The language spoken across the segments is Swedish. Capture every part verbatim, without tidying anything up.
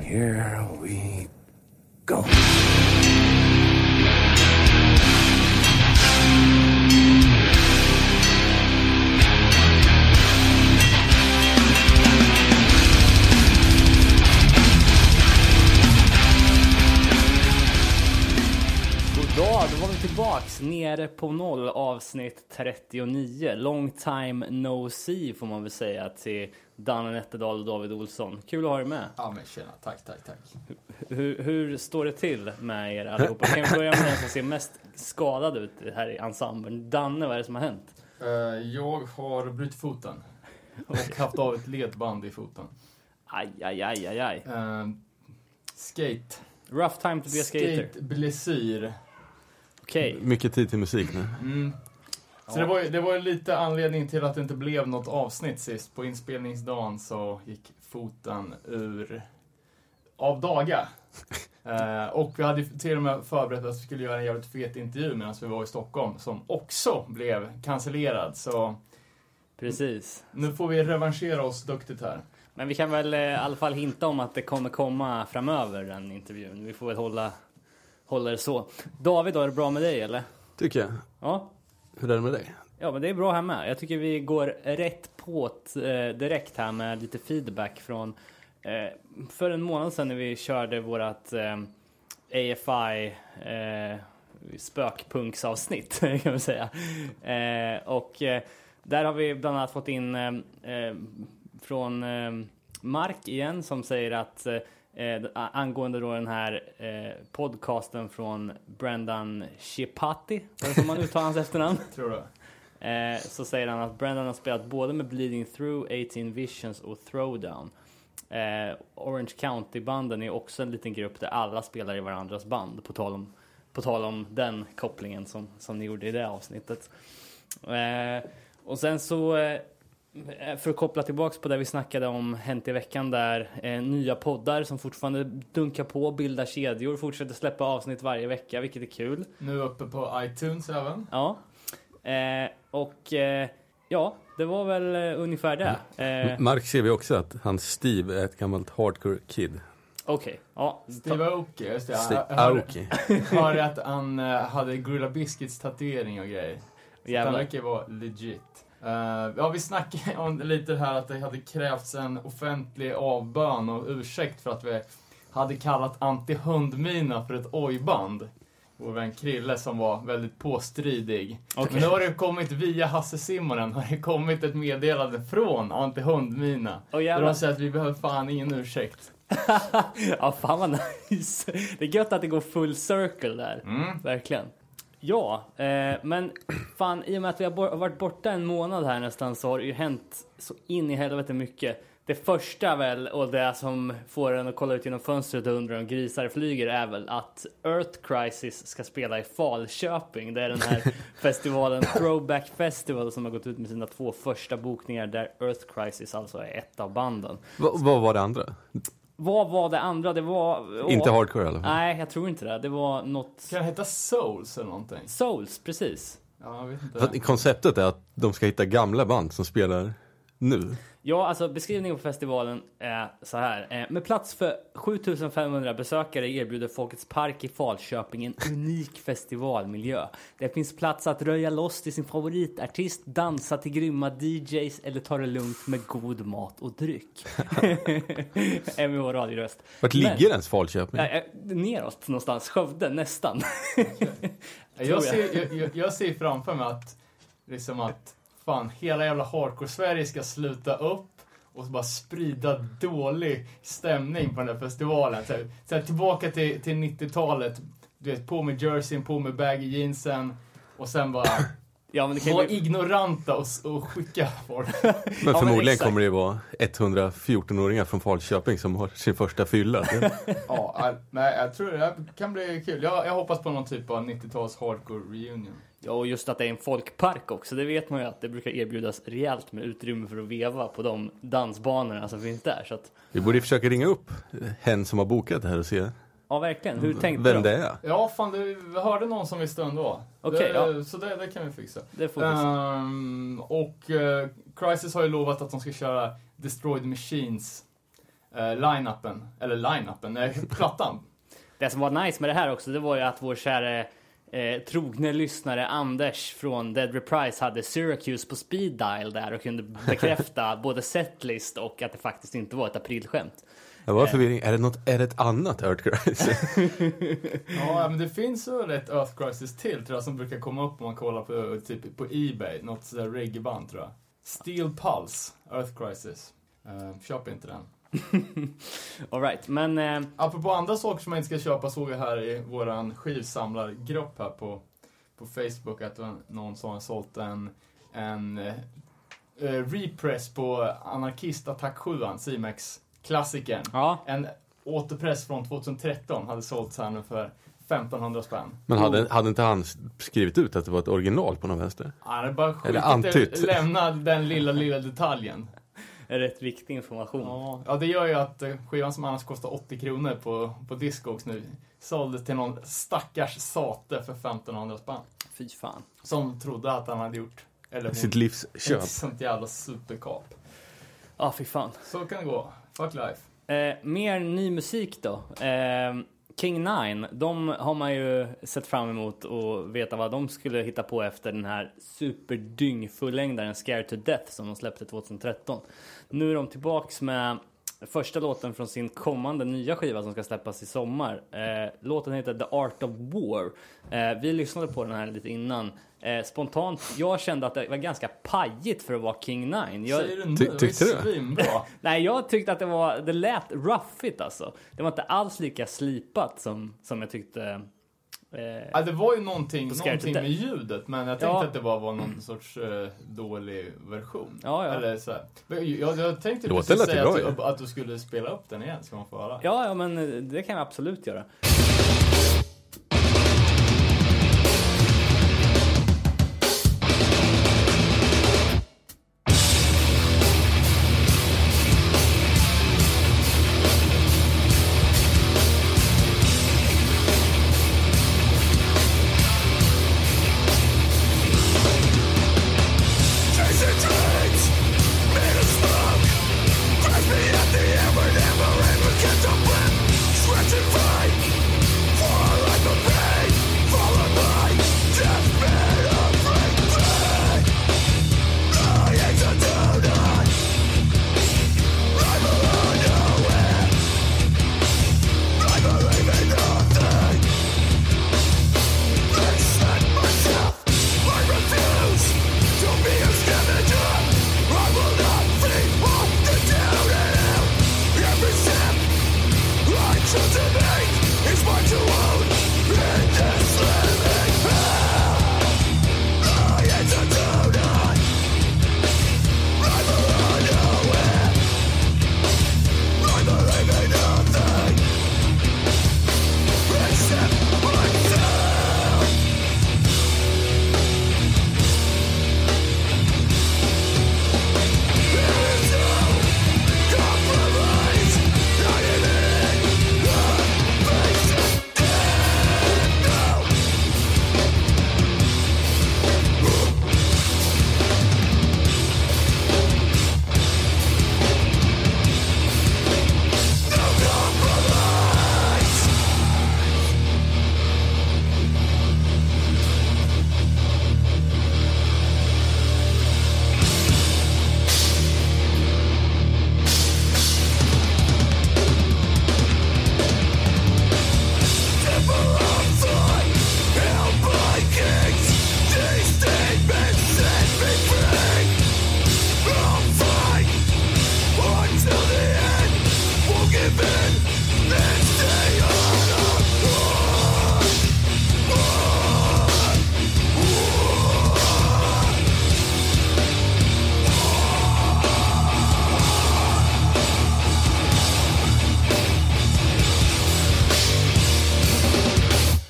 here we go. Ja, då var vi tillbaks nere på noll, avsnitt trettionio. Long time no see får man väl säga till Danne Nätterdal och David Olsson. Kul att ha er med. Ja men tjena, tack, tack, tack. Hur, hur står det till med er allihopa? Kan vi börja med den som ser mest skadad ut här i ensemblen? Danne, vad är det som har hänt? Uh, jag har brutit foten och haft av ett ledband i foten. Aj, aj, aj, aj, aj. Uh, skate. Rough time to be a skater. Skate blessyr. Okej. Okay. Mycket tid till musik nu. Mm. Så ja. det, var ju, det var ju lite anledning till att det inte blev något avsnitt sist. På inspelningsdagen så gick foten ur av daga. uh, och vi hade till och med förberett att vi skulle göra en jävligt fet intervju medan vi var i Stockholm. Som också blev cancellerad. Så precis. Nu får vi revanschera oss duktigt här. Men vi kan väl i alla fall hinta om att det kommer komma framöver, den intervjun. Vi får väl hålla, hålla det så. David, då, är det bra med dig, eller? Tycker jag. Ja. Hur är det med dig? Ja, men det är bra här med. Jag tycker vi går rätt på eh, direkt här med lite feedback från eh, för en månad sedan när vi körde vårat eh, A F I eh, spökpunksavsnitt kan man säga. Eh, och eh, där har vi bland annat fått in eh, från eh, Mark igen som säger att eh, angående då den här eh, podcasten från Brendan Chipati, vad är det som man uttalar hans efternamn? Tror du? Eh, så säger han att Brendan har spelat både med Bleeding Through, eighteen Visions och Throwdown. Eh, Orange County-banden är också en liten grupp där alla spelar i varandras band, på tal om, på tal om den kopplingen som, som ni gjorde i det avsnittet. Eh, och sen så eh, för att koppla tillbaks på det vi snackade om Hänt i veckan där, eh, nya poddar som fortfarande dunkar på, bildar kedjor, fortsätter släppa avsnitt varje vecka, vilket är kul. Nu uppe på iTunes även. Ja. Eh, och eh, ja, det var väl eh, ungefär det. Eh, Mark ser vi också att hans Steve är ett gammalt hardcore kid. Okej, okay. Ja. Steve Aoki, just det. Steve Aoki. Hörde att han uh, hade Gorilla Biscuits tatuering och grejer. Jävlar. Det verkar vara legit. Uh, ja, vi snackade om lite här att det hade krävts en offentlig avbön och ursäkt för att vi hade kallat Anti-hundmina för ett ojband. Vår vän Krille som var väldigt påstridig. Okay. Men nu har det kommit via Hasse Simonen har det kommit ett meddelande från Anti-hundmina. Oh, där de säger att vi behöver fan ingen ursäkt. Ja, fan vad nice. Det är gött att det går full circle där. Mm. Verkligen. Ja, eh, men fan, i och med att vi har varit borta en månad här nästan så har det ju hänt så in i helvete mycket. Det första väl, och det som får en att kolla ut genom fönstret och undra om grisar flyger, är väl att Earth Crisis ska spela i Falköping. Det är den här festivalen Throwback Festival som har gått ut med sina två första bokningar där Earth Crisis alltså är ett av banden. Va, vad var det andra? Vad var det andra? Det var... Åh, inte hardcore eller? Nej, jag tror inte det. Det var något... Kan det heta Souls eller någonting? Souls, precis. Ja, jag vet inte. För konceptet är att de ska hitta gamla band som spelar nu. Ja, alltså beskrivningen på festivalen är så här. Med plats för sjutusen femhundra besökare erbjuder Folkets Park i Falköping en unik festivalmiljö. Det finns plats att röja loss till sin favoritartist, dansa till grymma D Js eller ta det lugnt med god mat och dryck. M V H radioröst. Vart ligger ens Falköping? Äh, neråt någonstans, Skövde nästan. jag, ser, jag, jag, jag ser framför mig att liksom att fan, hela jävla hardcore-Sverige ska sluta upp och bara sprida dålig stämning på den här festivalen. Så, så här, tillbaka till, till nittiotalet, du vet, på med jerseyn, på med baggy jeansen och sen bara ja, men det kan vara bli... ignoranta och, och skicka folk. Men ja, förmodligen men kommer det vara etthundrafjorton-åringar från Falköping som har sin första fylla. Ja, nej, jag tror det kan bli kul. Jag, jag hoppas på någon typ av nittio-tals hardcore reunion. Ja, och just att det är en folkpark också, det vet man ju att det brukar erbjudas rejält med utrymme för att veva på de dansbanorna som finns där. Så att... Vi borde försöka ringa upp hen som har bokat det här och se. Ja, verkligen. Hur tänkte vem du? det är? Ja, fan, det, vi hörde någon som visste ändå. Okej, okay, ja. Så det, det kan vi fixa. Det får vi fixa. Um, och uh, Crisis har ju lovat att de ska köra Destroyed Machines eh, line-upen, eller line-upen, eh, plattan. Det som var nice med det här också, det var ju att vår kära eh, trogne lyssnare Anders från Dead Reprise hade Syracuse på speed dial där och kunde bekräfta både setlist och att det faktiskt inte var ett aprilskämt. Det var förvirring. Är det, något, är det ett annat Earth Crisis? Ja, men det finns ju ett Earth Crisis till tror jag som brukar komma upp om man kollar på, typ, på eBay. Något sådär reggae-band tror jag. Steel Pulse, Earth Crisis. Uh, köp inte den. All right, men... Eh... Apropå andra saker som man inte ska köpa såg jag här i våran skivsamlargrupp här på, på Facebook att någon som har sålt en, en uh, repress på Anarkist Attack sju, C-Max klassikern. Ja. En återpress från tjugohundratretton hade sålts här nu för femtonhundra spänn. Men hade, hade inte han skrivit ut att det var ett original på någon vänster? Ja, det är bara Eller skitigt antytt. lämna den lilla, lilla detaljen. Rätt viktig information. Ja, ja, det gör ju att skivan som annars kostar åttio kronor på, på Discogs nu såldes till någon stackars sate för femtonhundra spänn. Fy fan. Som trodde att han hade gjort eller Sitt livs köp. ett sånt jävla superkap. Ja, ah, fy fan. Så kan det gå. Fuck life. Eh, mer ny musik då. Eh, King Nine, de har man ju sett fram emot och veta vad de skulle hitta på efter den här superdyngfullängdaren Scared to Death som de släppte tjugohundratretton. Nu är de tillbaks med första låten från sin kommande nya skiva som ska släppas i sommar. Eh, låten heter The Art of War. Eh, vi lyssnade på den här lite innan. Eh, spontant, jag kände att det var ganska pajigt för att vara King Nine. Jag, Säger du nu? Ty- tyckte det du? är svinbra. nej, jag tyckte att det var, det lät roughigt alltså. Det var inte alls lika slipat som, som jag tyckte. Eh, Ja, det var ju någonting, Scared to någonting Death. med ljudet, men jag tänkte Ja. att det bara var någon sorts eh, dålig version. Ja, ja. Eller så här. Men Jag, jag tänkte Låten precis lät ju säga bra, att, ju. du, att du skulle spela upp den igen, ska man få höra. ja, ja, men det kan jag absolut göra.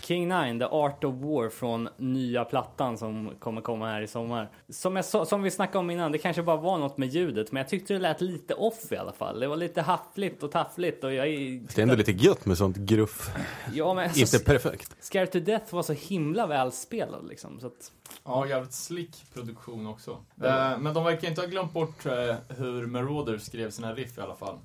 King nine, The Art of War från nya plattan som kommer komma här i sommar. Som, jag sa, som vi snackade om innan, det kanske bara var något med ljudet, men jag tyckte det lät lite off i alla fall. Det var lite haffligt och taffligt. Och jag, det är ändå lite gött med sånt gruff. Ja, men inte så, perfekt. Scared to Death var så himla välspelad liksom, så att... Ja, jävligt slick produktion också. Mm. Men de verkar inte ha glömt bort hur Marauder skrev sina riff i alla fall.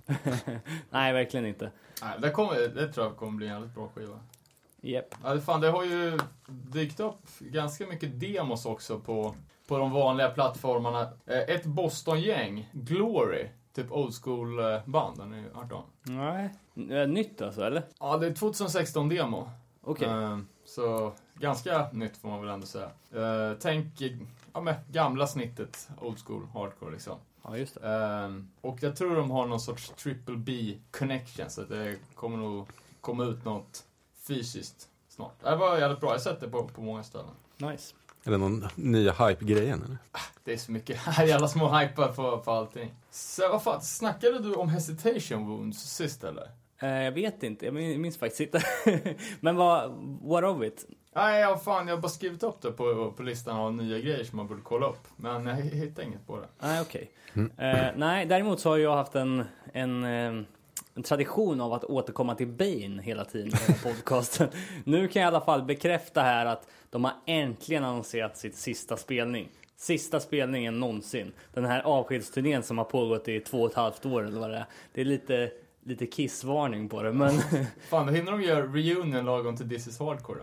Nej, verkligen inte. Nej, det, kommer, det tror jag kommer bli en jävligt bra skiva. Yep. Ja, det, fan, det har ju dykt upp ganska mycket demos också på, på de vanliga plattformarna. Ett Boston-gäng, Glory, typ old school band, har ni hört om? Nej, nytt alltså, eller? Ja, det är tjugohundrasexton-demo. Okej. Okay. Uh, så ganska nytt får man väl ändå säga. Uh, tänk, ja men gamla snittet, old school, hardcore liksom. Ja, just det. Uh, och jag tror de har någon sorts triple B connection, så att det kommer nog komma ut något fysiskt snart. Det var jävligt bra, jag har sett det på, på många ställen. Nice. Är det någon nya hype-grejen eller? Det är så mycket jävla små hypar på, på allting. Så vad fan, snackade du om hesitation wounds sist eller? Uh, jag vet inte, jag minns faktiskt inte. Men vad, what of it? Nej, ja, fan, jag har bara skrivit upp det på, på listan av nya grejer som man borde kolla upp. Men jag hittar inget på det. Nej, okej. Okay. Mm. Uh, nej, däremot så har jag haft en... en uh, en tradition av att återkomma till Bane hela tiden i den här podcasten. Nu kan jag i alla fall bekräfta här att de har äntligen annonserat sitt sista spelning. Sista spelningen någonsin. Den här avskedsturnén som har pågått i två och ett halvt år eller vad det är. Det är lite, lite kissvarning på det, men... Fan, då hinner de göra reunion lagom till This is Hardcore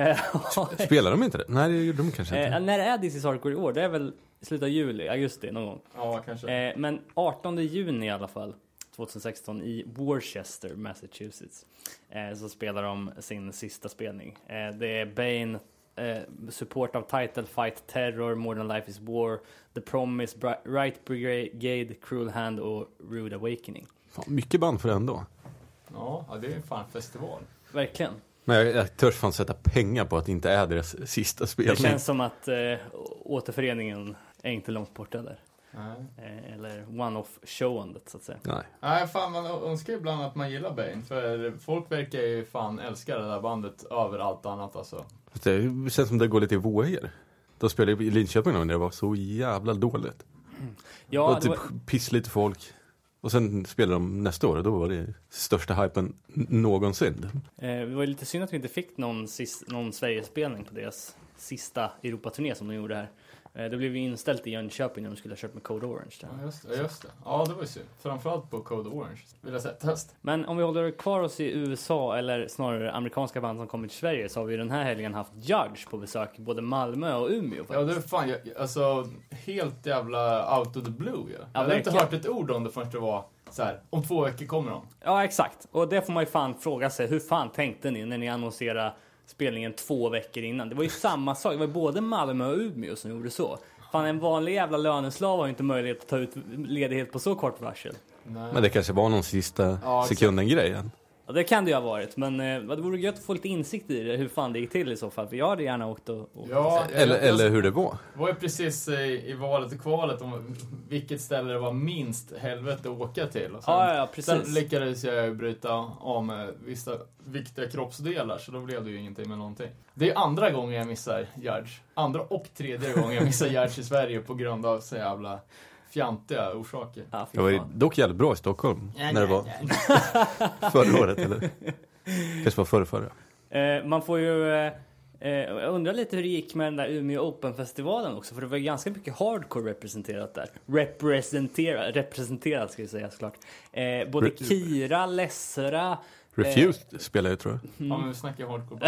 då? Spelar de inte det? Nej, det gjorde de kanske inte. Eh, när är This is Hardcore i år? Det är väl i slutet av juli, augusti någon gång. Ja, kanske. Eh, men artonde juni i alla fall. tjugohundrasexton i Worcester, Massachusetts, eh, så spelar de sin sista spelning. Eh, det är Bane, eh, support av Title Fight, Terror, More Than Life Is War, The Promise, Bri- Right Brigade, Cruel Hand och Rude Awakening. Fan, mycket band för den då. Ja, det är ju fan festival. Verkligen. Men jag, jag törs fan sätta pengar på att det inte är deras sista spelning. Det känns som att eh, återföreningen är inte långt borta där. Nej. Eller one-off showandet så att säga. Nej. Nej, fan, man önskar ibland att man gillar Bane. För folk verkar ju fan älska det där bandet över allt annat alltså. Det känns som det går lite i vågor. De spelade i Linköping när det var så jävla dåligt. Mm. Ja, och typ var... piss lite folk. Och sen spelade de nästa år och då var det största hypen någonsin. Eh, det var lite synd att vi inte fick någon, sis- någon Sverigespelning på deras sista Europaturné som de gjorde här. Det blev ju inställt i Jönköping när de skulle ha kört med Code Orange. Där. Ja, just det, just det. Ja, det var ju synd. Framförallt på Code Orange. Vill jag säga, test. Men om vi håller kvar oss i U S A, eller snarare amerikanska band som kommer till Sverige, så har vi den här helgen haft Judge på besök, både Malmö och Umeå faktiskt. Ja, det är fan, jag, alltså helt jävla out of the blue ja. Jag hade verkligen. inte hört ett ord om det förrän det var så här, om två veckor kommer de. Ja, exakt. Och det får man ju fan fråga sig, hur fan tänkte ni när ni annonserade spelningen två veckor innan? Det var ju samma sak, det var både Malmö och Umeå som gjorde så. Fan, en vanlig jävla löneslav har ju inte möjlighet att ta ut ledighet på så kort varsel. Nej. Men det kanske var någon sista ja, sekunden grejen. Ja, det kan det ju ha varit. Men eh, det vore gött att få lite insikt i det, hur fan det gick till i så fall. För jag hade gärna åkt och... och ja, eller, jag, eller hur det var. Det var ju precis i, i valet och kvalet om vilket ställe det var minst helvete att åka till. Och sen, ja, ja, precis. Sen lyckades jag bryta av med vissa viktiga kroppsdelar, så då blev det ju ingenting med någonting. Det är andra gången jag missar Judge. Andra och tredje gången jag missar Judge i Sverige på grund av så jävla fjantiga orsaker. Ja, det var ju dock jävligt bra i Stockholm ja, när det var förra året eller kanske var förra förra. Eh, man får ju eh, jag undrar lite hur det gick med den där Umeå Open-festivalen också, för det var ganska mycket hardcore representerat där. Representerat, representerat ska jag säga såklart. Eh, både Re- Kira, Lessera... Refused eh, spelar jag tror jag. Mm. Ja, men vi snackar hardcore.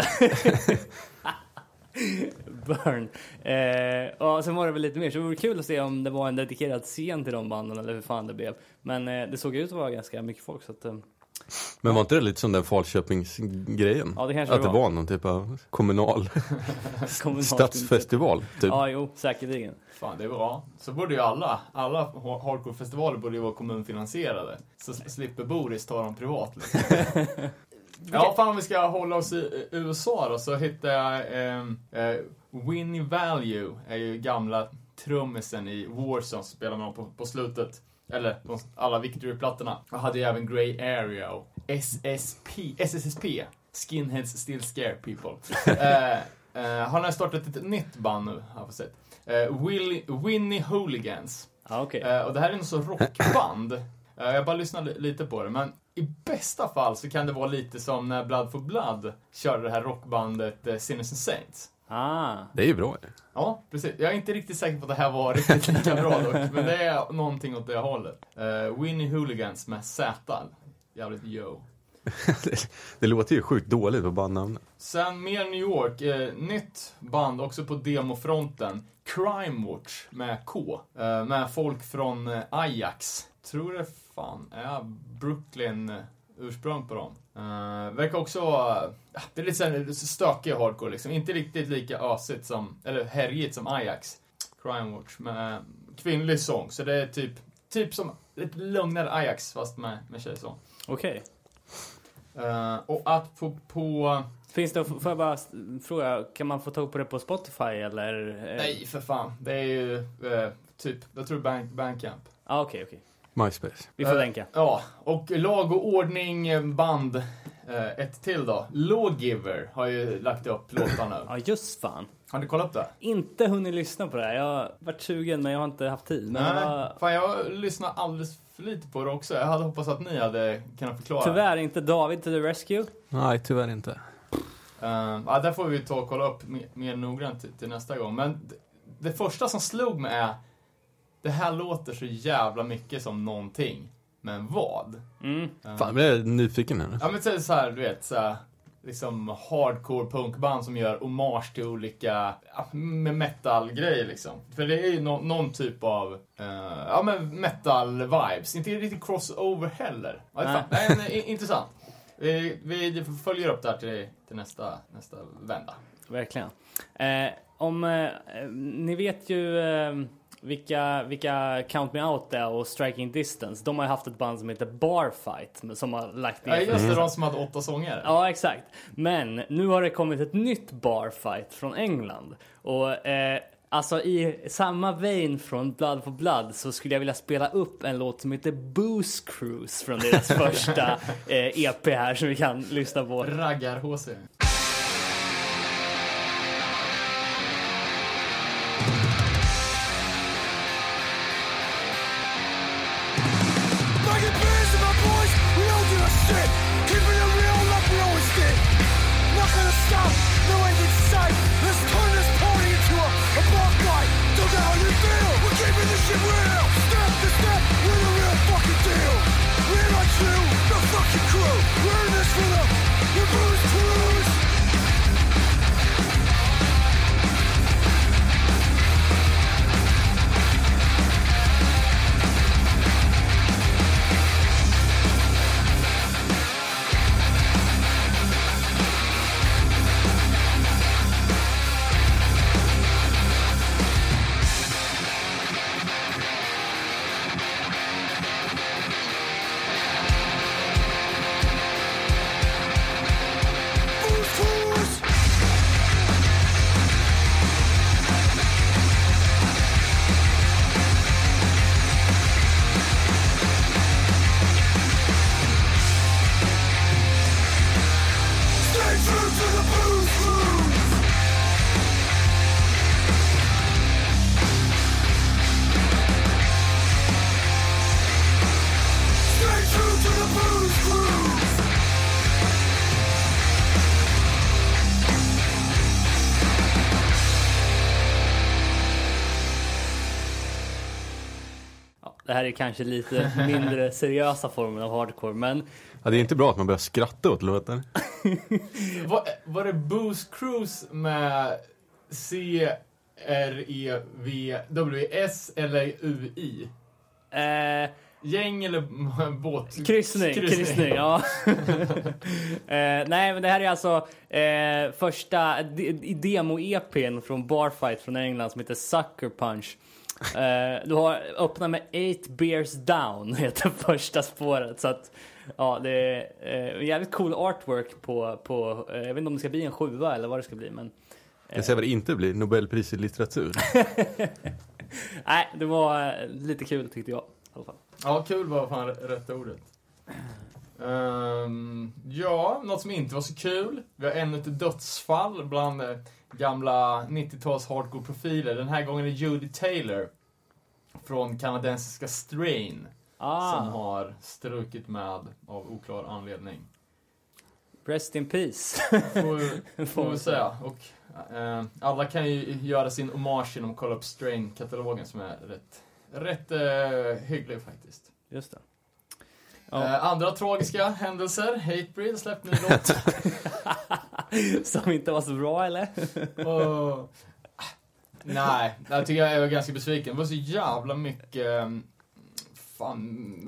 Burn. Eh, och sen var det väl lite mer, så det vore kul att se om det var en dedikerad scen till de banden eller hur fan det blev. Men eh, det såg ut att vara ganska mycket folk så att... Eh, men var inte det lite som den Falköpingsgrejen? Ja, det kanske att det var. var någon typ av kommunal stadsfestival typ. Ja, jo, säkerligen. Fan, det var ja. Så borde ju alla alla hardcore-festivaler borde ju vara kommunfinansierade. Så slipper Boris ta dem privat liksom. Ja, fan, om vi ska hålla oss i U S A då, så hittar jag eh, eh, Winnie Value är ju gamla trummisen i Warzone, som spelar man på, på slutet. Eller alla Victory-plattorna. Jag hade ju även Grey Area och S S P, S S S P Skinheads still scare people. uh, uh, han har startat ett nytt band nu, har jag sett. Uh, Willy, Winnie Hooligans. Ah, okay. uh, och det här är en så rockband. uh, jag bara lyssnade li- lite på det, men i bästa fall så kan det vara lite som när Blood for Blood körde det här rockbandet uh, Sinners and Saints. Ah. Det är ju bra. Ja, precis. Jag är inte riktigt säker på att det här var riktigt lika bra dock, men det är någonting åt det hållet. Uh, Winnie Hooligans med Z. Jävligt yo. det, det låter ju sjukt dåligt på bandnamnet. Sen mer New York, eh, nytt band också på demofronten. Crime Watch med K. Eh, med folk från eh, Ajax. Tror det fan är Brooklyn eh, ursprung på dem. Eh, verkar också vara, eh, det är lite såhär stökig hardcore liksom. Inte riktigt lika ösigt som, eller härjigt som Ajax. Crime Watch med kvinnlig sång. Så det är typ, typ som lite lugnare Ajax fast med, med tjejsång. Okej. Okay. Uh, och att på, på... Finns det, får jag bara fråga, kan man få tag på det på Spotify eller? Nej, för fan. Det är ju uh, typ, jag tror Bank, Bandcamp. Ah, okej, okay, okej. Okay. MySpace. Vi får uh, länka. Ja, och lag och ordning band. Uh, ett till då. Lawgiver har ju lagt upp låtar nu. Ja, just fan. Har du kollat upp det? Inte hunnit lyssna på det här. Jag har varit sugen men jag har inte haft tid. Men Nej, var... fan jag lyssnar alldeles för lite på det också. Jag hade hoppats att ni hade kunnat förklara. Tyvärr inte David to the rescue. Nej, tyvärr inte. Uh, ja, där får vi ta och kolla upp mer, mer noggrant till, till nästa gång. Men det, det första som slog mig är, det här låter så jävla mycket som någonting. Men vad? Mm. Uh, Fan, jag är nyfiken här. Ja, men det är så här, du vet, så här, liksom hardcore punkband som gör hommage till olika ja, med metal-grejer liksom. För det är ju no- någon typ av uh, ja, men metal-vibes. Inte riktigt crossover heller. Ja, fan, nej, nej, intressant. Vi, vi följer upp där till, till nästa, nästa vända. Verkligen. Eh, om eh, ni vet ju eh, vilka, vilka Count Me Out är och Striking Distance. De har ju haft ett band som heter Barfight som har lagt ner. Ja, just det, de som hade åtta sånger. Ja, exakt. Men nu har det kommit ett nytt Barfight från England. Och eh, alltså i samma vein från Blood for Blood så skulle jag vilja spela upp en låt som heter Booze Cruise från deras första eh, E P här som vi kan lyssna på. Raggar-H C. Det här är kanske lite mindre seriösa formen av hardcore, men... Ja, det är inte bra att man börjar skratta åt låten. var, var det Booze Cruise med C R E V W S eller U I? Eh... Gäng eller båt? Kryssning, kryssning, kryssning ja. eh, nej, men det här är alltså eh, första de- demo-E P:n från Barfight från England som heter Sucker Punch. Eh, du har öppnat med Eight Beers Down heter första spåret, så att ja, det är eh, jävligt cool artwork på, på eh, jag vet inte om det ska bli en sjua eller vad det ska bli, men eh. Jag säger vad det inte blir, Nobelpris i litteratur. nej, det var eh, lite kul tyckte jag i alla fall. Ja, kul var fan rätt ordet. Um, Ja, något som inte var så kul. Vi har ännu ett dödsfall bland eh, gamla nittio-tals hardcore-profiler. Den här gången är Judy Taylor från kanadensiska Strain Ah. som har strukit med av oklar anledning. Rest in peace. Får, får vi säga. Och, eh, alla kan ju göra sin hommage genom att kolla upp Strain-katalogen som är rätt, rätt eh, hygglig faktiskt. Just det. Ja. Eh, andra tragiska händelser. Hatebreed släppte ny låt. Som inte var så bra, eller? Och, nej, jag tycker jag är ganska besviken. Det var så jävla mycket fan,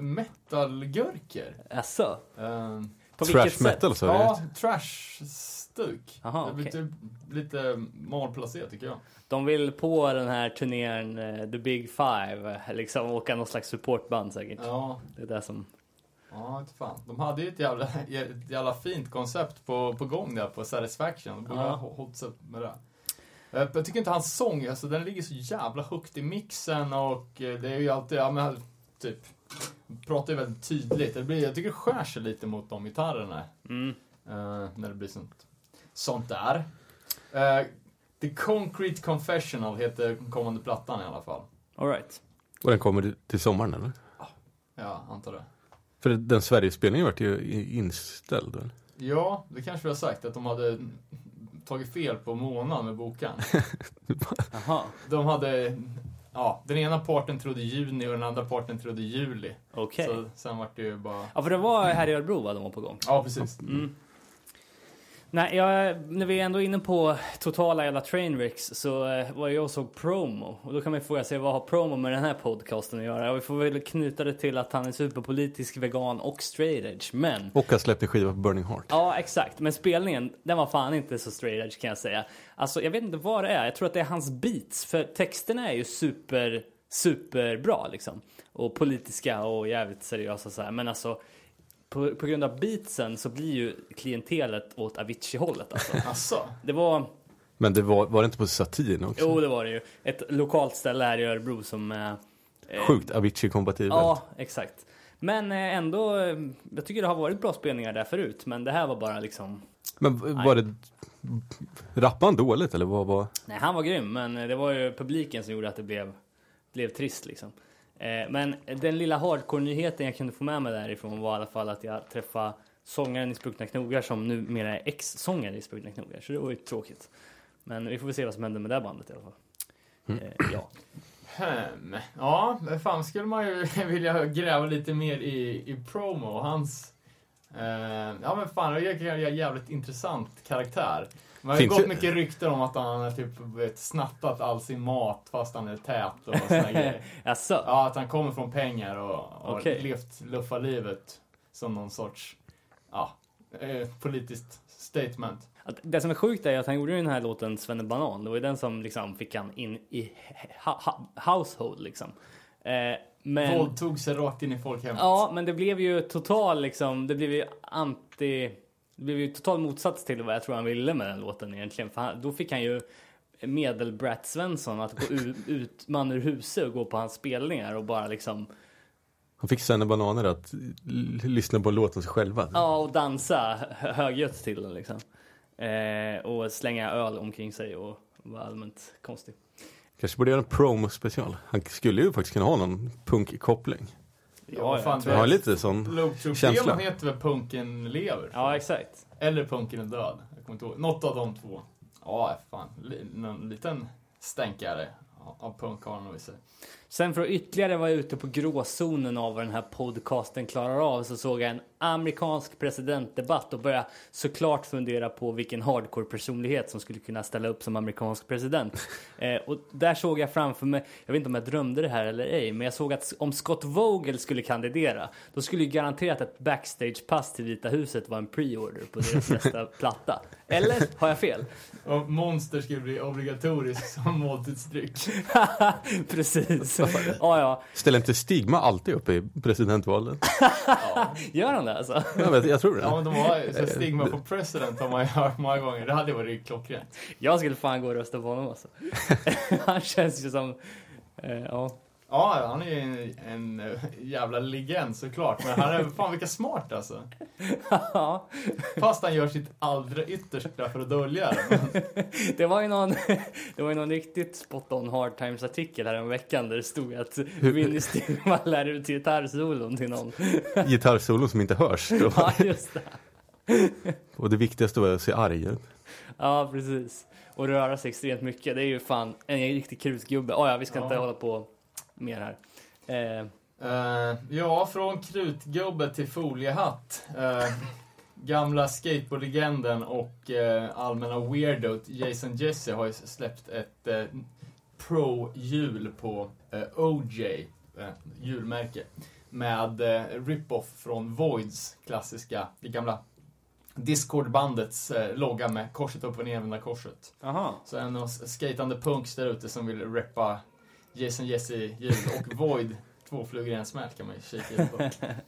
metalgurker. Asså? Uh, På trash vilket metal sätt? så ja, trash-stuk. Aha, det är okej. lite, lite malplacerat tycker jag. De vill på den här turnén uh, The Big Five liksom åka någon slags supportband säkert. Ja, Det är det som... ja inte fan. De hade ju ett jävla, ett jävla fint koncept på, på gång där på Satisfaction. De borde Ja. ha hållit sig med det. Jag tycker inte hans sång, alltså den ligger så jävla högt i mixen och det är ju alltid, ja men typ, pratar ju väldigt tydligt. Det blir, jag tycker det skär sig lite mot de gitarrerna. Mm. Uh, när det blir sånt, sånt där. Uh, The Concrete Confessional heter kommande plattan i alla fall. All right. Och den kommer till sommaren, eller? Ja, antar det. För den Sverigespelningen vart ju inställd, eller? Ja, det kanske vi har sagt att de hade tagit fel på månaden med boken. Aha. De hade, ja, den ena parten trodde juni och den andra parten trodde juli. Okej. Så sen var det ju bara... Ja, för det var här i Örebro va, de var på gång. Ja, precis. Mm. Nej, jag, när vi är ändå inne på totala jävla trainwrecks så eh, var jag och såg promo. Och då kan man fråga sig, vad har promo med den här podcasten att göra? Och vi får väl knyta det till att han är superpolitisk, vegan och straight edge. Men... Och har släppt en skiva på Burning Heart. Ja, exakt. Men spelningen, den var fan inte så straight edge kan jag säga. Alltså, jag vet inte vad det är. Jag tror att det är hans beats. För texterna är ju super, super bra liksom. Och politiska och jävligt seriösa så här. Men alltså... På, på grund av beatsen så blir ju klientelet åt Avicii-hållet alltså. Asså? Det var... Men det var, var det inte på Satin också? Jo, det var det ju. Ett lokalt ställe här i Örebro som... Eh, Sjukt Avicii-kompatibelt. Ja, exakt. Men eh, ändå... Eh, jag tycker det har varit bra spelningar där förut. Men det här var bara liksom... Men var det... Rappan dåligt, eller vad var... Nej, han var grym. Men det var ju publiken som gjorde att det blev, blev trist liksom. Men den lilla hardcore-nyheten jag kunde få med mig därifrån var i alla fall att jag träffade sångaren i Spruckna Knogar som numera är ex-sångare i Spruckna Knogar. Så det var ju tråkigt. Men vi får väl se vad som händer med det bandet i alla fall. Mm. Eh, ja. Hmm. Ja, fan skulle man ju vilja gräva lite mer i, i promo och hans... Eh, ja men fan, det är en jävligt intressant karaktär. Man har ju gått mycket rykten om att han har typ vet, snattat all sin mat fast han är tät och såna grejer. Asså? Ja, att han kommer från pengar och, och Okay. levt luffa-livet som någon sorts ja, eh, politiskt statement. Det som är sjukt är att han gjorde den här låten Svenne Banan. Det var ju den som liksom fick han in i ha, ha, household liksom. Eh, men... Våld tog sig rakt in i folkhemmet. Ja, men det blev ju total liksom, det blev ju anti... Det blev ju total motsats till vad jag tror han ville med den låten egentligen. För han, då fick han ju medel-Brat Svensson att gå ut, ut man ur huset och gå på hans spelningar och bara liksom... Han fick Svenne Bananer att l- lyssna på låten sig själva. Ja, och dansa högljutt till den liksom. Eh, och slänga öl omkring sig och vara allmänt konstig. Kanske borde göra en promo-special. Han skulle ju faktiskt kunna ha någon punk-koppling. Ja, fan, Han har lite sån känsla. Han heter väl Punken lever? Ja, exakt. Eller Punken är död. Jag kommer inte ihåg. Något av de två. Ja, fan. Någon liten stänkare av punk har han nog i sig. Sen för att ytterligare vara ute på gråzonen av vad den här podcasten klarar av så såg jag en amerikansk presidentdebatt och började såklart fundera på vilken hardcore-personlighet som skulle kunna ställa upp som amerikansk president. eh, och där såg jag framför mig, jag vet inte om jag drömde det här eller ej, men jag såg att om Scott Vogel skulle kandidera, då skulle ju garanterat ett backstage-pass till Vita huset vara en pre-order på deras nästa platta. Eller har jag fel? Och Monster skulle bli obligatorisk som måltidsdryck. Precis. Ja, ja. Ställer inte Stigma alltid upp i presidentvalen? Ja. Gör han det alltså? Jag, vet, jag tror det. Ja, men de har så Stigma på president har man ju hört många gånger. Det hade varit klockrent. Jag skulle fan gå och rösta på honom alltså. Han känns ju som... Eh, ja. Ja, han är ju en, en jävla legend såklart. Men han är fan vilka smart alltså. Fast han gör sitt allra yttersta för att dölja det. Det var ju någon, det var ju någon riktigt spot on hard times artikel här en veckan där det stod att Vinny Stillman lär ut gitarrsolon till någon. Gitarrsolon som inte hörs. Då. Ja, just det. Och det viktigaste var att se arg ut. Ja, precis. Och röra sig extremt mycket. Det är ju fan en riktig krutgubbe. Oh, ja, vi ska ja. inte hålla på mer här. Eh. Uh, ja, från krutgubbe till foliehatt. Uh, gamla skateboardlegenden och uh, allmänna weirdo Jason Jesse har ju släppt ett uh, pro-hjul på uh, O J, uh, hjulmärke. Med uh, rip-off från Voids klassiska, det gamla Discord-bandets eh, logga med korset upp och nervända korset. Aha. Så en av skatande punks där ute som vill rappa Jason Jesse ljud och Void, två flugor i en smäll kan man ju kika på.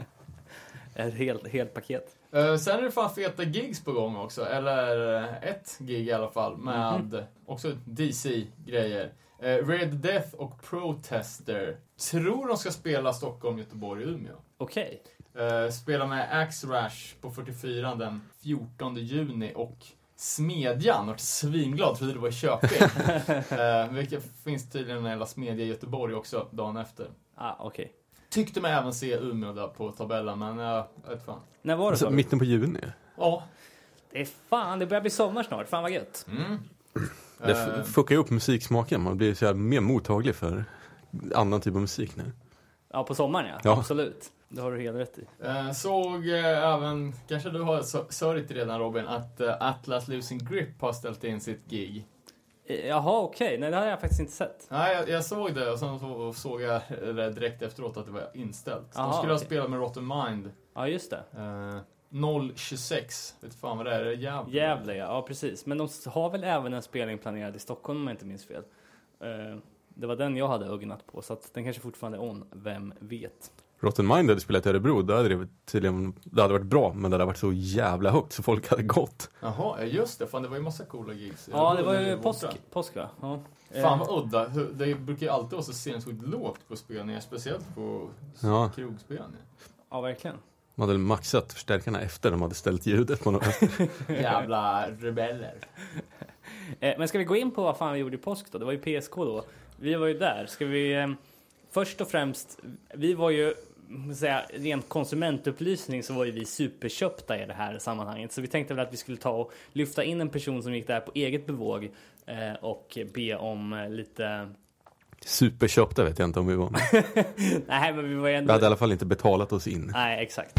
Ett helt, helt paket. Uh, sen är det fan feta gigs på gång också, eller uh, ett gig i alla fall med mm-hmm. också D C-grejer. Uh, Red Death och Protester tror de ska spela Stockholm, Göteborg och Umeå. Okej. Okay. Uh, spela med Axe Rash på fyrtiofyra den fjortonde juni och Smedjan och svinglad för det var i Köping. uh, vilket finns tydligen en jävla smedja i Göteborg också dagen efter. Ah, okej. Okay. Tyckte mig även se Umeå där på tabellen, men jag uh, vet fan. När var det alltså, mitten på juni? Ja. Det är fan, det börjar bli sommar snart. Fan vad gött. Mm. Det f- fuckar ju upp musiksmaken. Man blir så här mer mottaglig för annan typ av musik nu. Ja, på sommaren ja. ja. Absolut. Det har du helt rätt i. Uh, såg uh, även, kanske du har sörjt redan Robin, att uh, Atlas Losing Grip har ställt in sitt gig. Jaha, okej. Okay. Nej, det har jag faktiskt inte sett. Nej, jag, jag såg det och sen så, såg jag det direkt efteråt att det var inställt. Aha, de skulle okay. ha spelat med Rotten Mind. Ja, just det. Uh, noll tjugosex. Vet fan vad det är. Det är Gävle. Gävle, ja. Ja, precis. Men de har väl även en spelning planerad i Stockholm om jag inte minns fel. Uh, det var den jag hade ögnat på. Så att den kanske fortfarande är on. Vem vet? Rotten Mind hade spelat i Örebro, då hade det tydligen, det hade varit bra, men det hade varit så jävla högt så folk hade gått. Jaha, just det, fan det var ju massa coola gigs. Ja, det var ju påsk, påsk va? Ja. Fan vad udda, det brukar ju alltid vara så sinnessjukt lågt på spelningar, speciellt på ja. krogspelningar. Ja, verkligen. Man hade maxat förstärkarna efter de hade ställt ljudet på något. Jävla rebeller. Men ska vi gå in på vad fan vi gjorde i påsk då? Det var ju P S K då. Vi var ju där. Ska vi... Först och främst, vi var ju, säga, rent konsumentupplysning så var ju vi superköpta i det här sammanhanget. Så vi tänkte väl att vi skulle ta och lyfta in en person som gick där på eget bevåg eh, och be om lite... Superköpta vet jag inte om vi var. Nej, men vi var ändå... Vi hade i alla fall inte betalat oss in. Nej, exakt.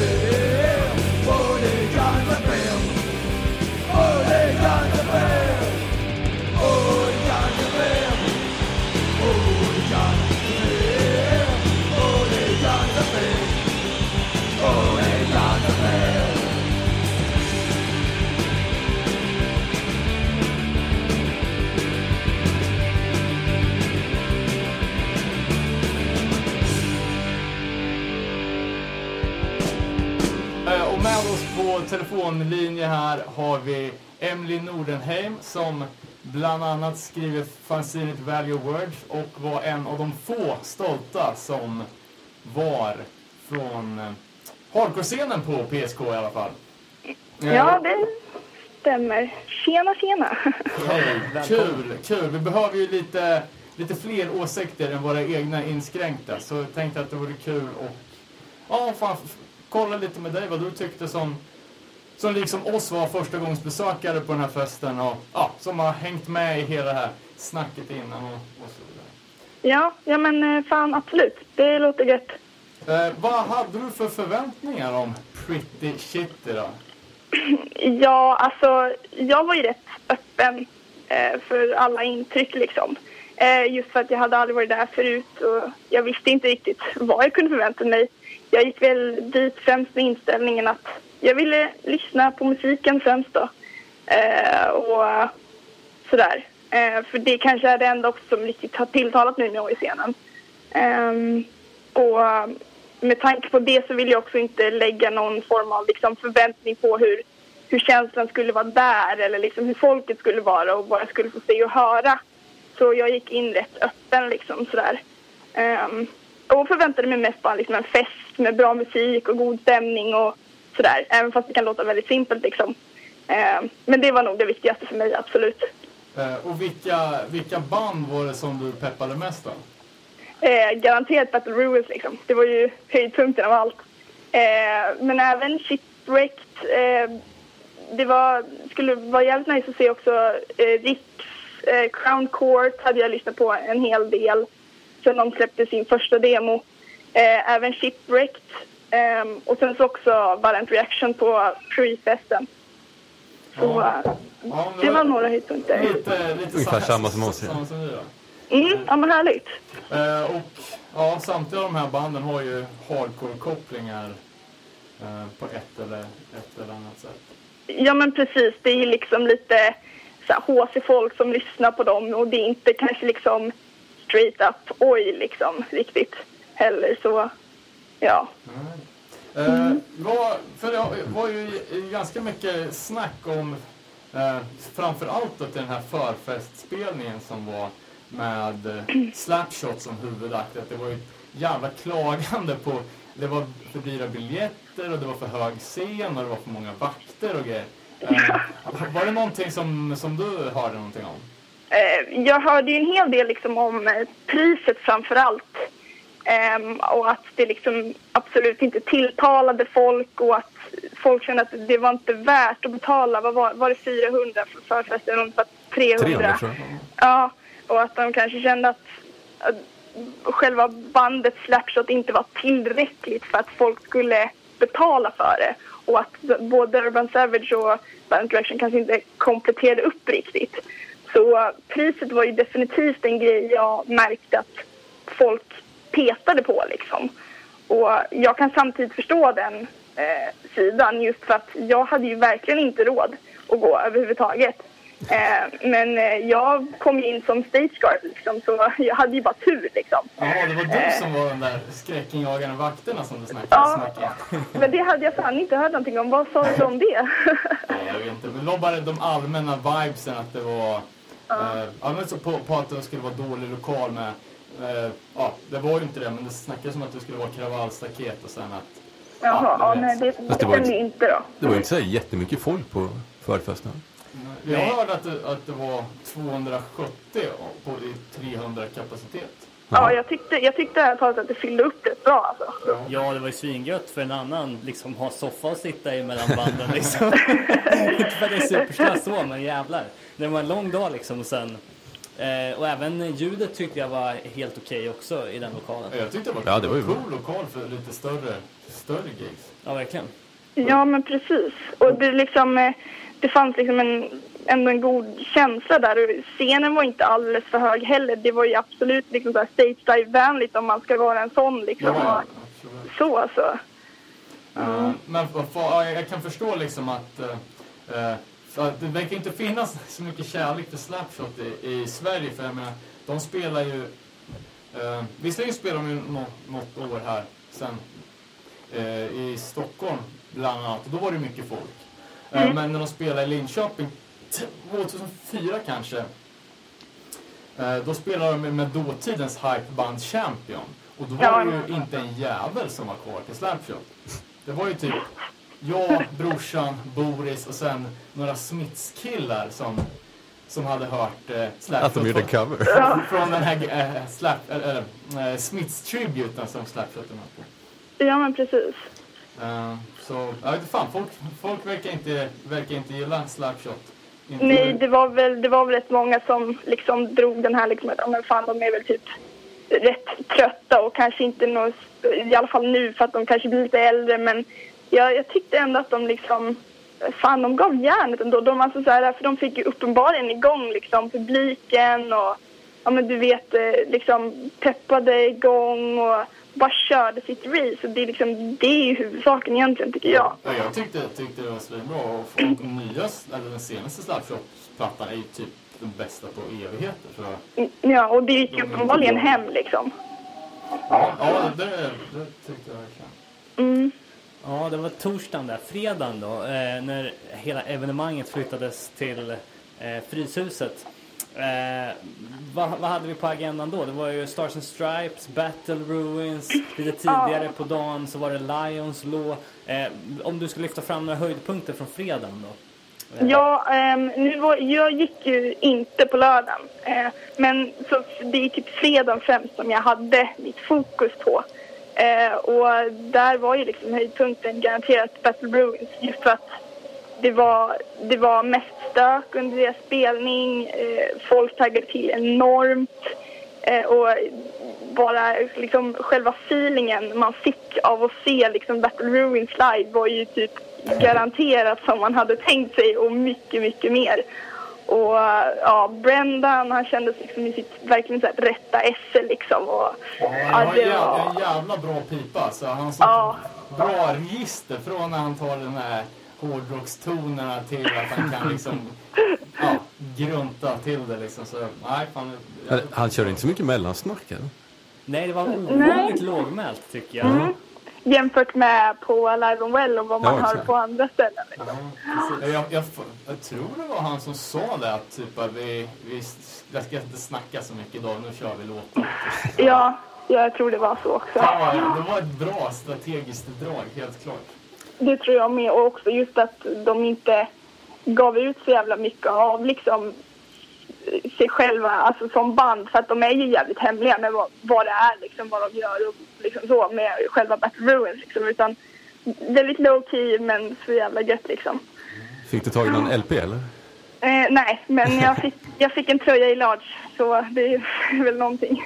Telefonlinje här har vi Emily Nordenheim som bland annat skriver fanzinet Value Words och var en av de få stolta som var från eh, hardcore-scenen på P S K i alla fall. Ja, det stämmer. Tjena, tjena. Hej, kul, kul. Vi behöver ju lite, lite fler åsikter än våra egna inskränkta, så jag tänkte att det vore kul och ja, fan, kolla lite med dig vad du tyckte som Som liksom oss var första gångs besökare på den här festen och ja, som har hängt med i hela det här snacket innan och, och så vidare. Ja, ja men fan absolut. Det låter gött. Eh, vad hade du för förväntningar om Pretty Shitty då? Ja, alltså jag var ju rätt öppen eh, för alla intryck liksom. Eh, just för att jag hade aldrig varit där förut och jag visste inte riktigt vad jag kunde förvänta mig. Jag gick väl dit främst med inställningen att jag ville lyssna på musiken främst då. Eh, och sådär. Eh, för det kanske är det enda också som riktigt har tilltalat mig med i scenen. Eh, och med tanke på det så vill jag också inte lägga någon form av liksom, förväntning på hur, hur känslan skulle vara där. Eller liksom hur folket skulle vara och vad jag skulle få se och höra. Så jag gick in rätt öppen liksom sådär. Eh, och förväntade mig mest bara liksom, en fest med bra musik och god stämning och sådär, även fast det kan låta väldigt simpelt liksom. Eh, men det var nog det viktigaste för mig, absolut. Eh, och vilka, vilka band var det som du peppade mest då? Eh, garanterat Battle Ruins liksom. Det var ju höjdpunkten av allt. Eh, men även Shipwrecked. Eh, det var, skulle vara jävligt nice att se också eh, Ricks eh, Crown Court hade jag lyssnat på en hel del. Sen de släppte sin första demo. Eh, även Shipwrecked. Um, och sen så också Violent Reaction på Pre-festen. Så ja. Uh, ja, det, det var några höjdpunkter. Lite, lite ungefär samma som oss. Samma som vi då. Mm, ja men härligt. Uh, och ja, samtliga av de här banden har ju hardcore-kopplingar uh, på ett eller, ett eller annat sätt. Ja men precis, det är ju liksom lite så här, H C-folk som lyssnar på dem och det är inte kanske liksom straight up oj liksom riktigt heller så. Ja. Mm. Eh, var, för det var ju ganska mycket snack om eh, framförallt till den här förfestspelningen som var med eh, Slapshot som huvudakt. Att det var ju ett jävla klagande på det var för dyra biljetter och det var för hög scen och det var för många vakter och grejer. Eh, var det någonting som, som du hörde någonting om? Eh, jag hörde ju en hel del liksom om eh, priset framförallt. Um, och att det liksom absolut inte tilltalade folk och att folk kände att det var inte värt att betala. Vad var, var det fyrahundra för förfesten och för trehundra? trehundra tror jag. Ja, och att de kanske kände att, att själva bandet Slapshot inte var tillräckligt för att folk skulle betala för det. Och att både Urban Savage och Violent Reaction kanske inte kompletterade upp riktigt. Så priset var ju definitivt en grej jag märkte att folk petade på liksom. Och jag kan samtidigt förstå den eh, sidan just för att jag hade ju verkligen inte råd att gå överhuvudtaget. Eh, men eh, jag kom in som stageguard liksom, så jag hade ju bara tur liksom. Ja, det var du eh, som var den där skräckinjagande vakterna som du snackade ja, snackade. Men det hade jag fan inte hört någonting om. Vad sa du om det? Ja, jag vet inte. Men det var bara de allmänna vibesen att det var ja. eh, alltså på, på att det skulle vara dålig lokal med Uh, ja, det var ju inte det, men det snackades som att det skulle vara kravallstaket och sen att... Jaha, ja, nej, det, det stämde ju inte då. Det var ju inte så jättemycket folk på förfesten. Jag hörde att det, att det var tvåhundrasjuttio på trehundra kapacitet. Ja, jag tyckte, jag tyckte att det fyllde upp det bra alltså. Ja, det var ju svingött för en annan liksom ha soffa och sitta i mellan banden liksom. Inte för det är superslöst så, men jävlar. Det var en lång dag liksom och sen... Eh, och även ljudet tyckte jag var helt okej okay också i den lokalen. Jag tyckte det var, ja, det var ju cool lokal för lite större större gigs. Ja, verkligen. Ja, men precis. Och det liksom, det fanns liksom en, ändå en god känsla där. Och scenen var inte alldeles för hög heller. Det var ju absolut liksom där stage dive-vänligt om man ska vara en sån liksom. Ja, så alltså. Mm. Uh, men för, jag kan förstå liksom att, uh, för att det verkar inte finnas så mycket kärlek till Slapshot i, i Sverige. För jag menar, de spelar ju, uh, visserligen spelar de ju något, något år här sen uh, i Stockholm bland annat. Och då var det mycket folk. Uh, mm. Men när de spelade i Linköping tjugohundrafyra kanske, uh, då spelade de med, med dåtidens hypeband Champion. Och då var det ju inte en jävel som var kvar till Slapshot. Det var ju typ jag, brorsan, Boris och sen några Smiths-killar som, som hade hört eh, Slapshot. Att de gjorde en cover. Från, från den här eh, slap, äh, äh, Smiths-tributen som Slapshot är med på. Ja, men precis. Uh, så, jag vet inte fan, folk, folk verkar, inte, verkar inte gilla Slapshot. Inte Nej, det var väl det var väl rätt många som liksom drog den här liksom att, men fan, de är väl typ rätt trötta och kanske inte något, i alla fall nu för att de kanske blir lite äldre, men jag, jag tyckte ändå att de liksom, fan, de gav järnet ändå. De, alltså, så här, för de fick ju uppenbarligen igång liksom publiken och ja, men du vet, liksom peppade igång och bara körde sitt race. Och det är liksom, det är ju huvudsaken egentligen, tycker jag. Ja, jag tyckte, tyckte det var svinbra. Och folk, nya, eller den senaste Slapshot-plattan är ju typ den bästa på evigheter. Så. Ja, och det gick ju uppenbarligen hem liksom. Ja, ja det, det tyckte jag verkligen. Mm. Ja, det var torsdagen där, fredagen då, eh, när hela evenemanget flyttades till eh, Fryshuset. Eh, vad, vad hade vi på agendan då? Det var ju Stars and Stripes, Battle Ruins, lite tidigare på dagen så var det Lions Law. Eh, om du skulle lyfta fram några höjdpunkter från fredagen då? Eh. Ja, eh, nu var, jag gick ju inte på lördagen. Eh, men så det är typ fredagen främst som jag hade mitt fokus på. Eh, och där var ju liksom höjdpunkten garanterat Battle Ruins, just för att det var, det var mest stök under deras spelning, eh, folk taggade till enormt eh, och bara liksom själva feelingen man fick av att se liksom Battle Ruins live var ju typ garanterat som man hade tänkt sig och mycket, mycket mer. Och ja, Brendan, han kändes liksom i sitt verkligen så här rätta esse liksom. Och, ja, ja, det var var en jävla bra pipa. Så han har så ja. bra register från när han tar den här hårdrockstonerna till att han kan liksom ja, grunta till det liksom. Så, nej, fan, jag... Han kör inte så mycket mellansnack, eller? Nej, det var ovanligt lågmält tycker jag. Mm. Jämfört med på Live on Well och vad man ja, hör på andra ställen. Liksom. Ja, jag, jag, jag tror det var han som sa det att typ att vi, vi jag ska inte snacka så mycket idag, nu kör vi låten. Ja, jag tror det var så också. Ja, det var ett bra strategiskt drag, helt klart. Det tror jag med, och också just att de inte gav ut så jävla mycket av liksom sig själva, alltså som band, för att de är ju jävligt hemliga med vad, vad det är liksom, vad de gör och liksom så med själva Battle Ruins liksom, utan väldigt low key men så jävla gött liksom. Fick du tag i någon L P eller? Eh, nej, men jag fick, jag fick en tröja i large, så det är väl någonting.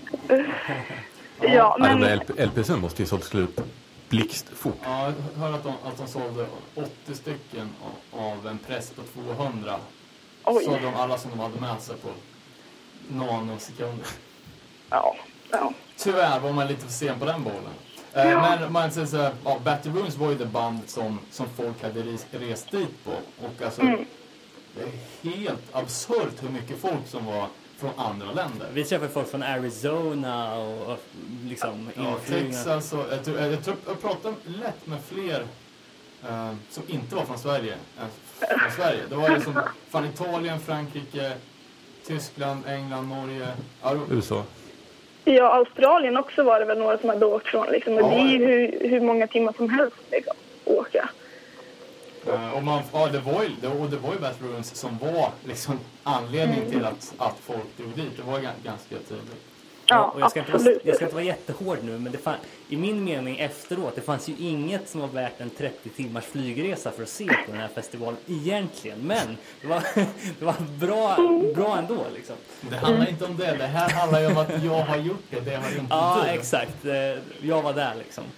ja, men... Ja, de där L P sen måste ju sålt slut blixtfort. Ja, jag hörde att de, att de sålde åttio stycken av, av en press på tvåhundra. Oj. Så de alla som de hade med sig på nanosekunder. Ja, ja. Tyvärr var man lite för sen på den bollen. Ja. Eh, men man säger så här, ja, Battle Ruins var ju det band som, som folk hade res, rest dit på. Och alltså, mm. det är helt absurt hur mycket folk som var från andra länder. Vi träffade folk från Arizona och, och liksom ja, Texas och, jag, tror, jag, tror, jag pratade lätt med fler Uh, som inte var från Sverige än från Sverige. Det var liksom från Italien, Frankrike, Tyskland, England, Norge, U S A. Ja, Australien också var det väl några som hade åkt från liksom. Och ja, det är ju hur, hur många timmar som helst liksom, åka. Uh, och, man, ja, det var ju, det, och det var ju Battle Ruins som var liksom anledningen mm. till att, att folk drog dit. Det var ganska tydligt. Ja, och jag ska, inte vara, jag ska inte vara jättehård nu, men det fann, i min mening efteråt, det fanns ju inget som var värt en trettio timmars flygresa för att se på den här festivalen egentligen. Men det var, det var bra, bra ändå liksom. Det handlar inte om det, det här handlar ju om att jag har gjort det, det har inte ja, du. Exakt, jag var där liksom.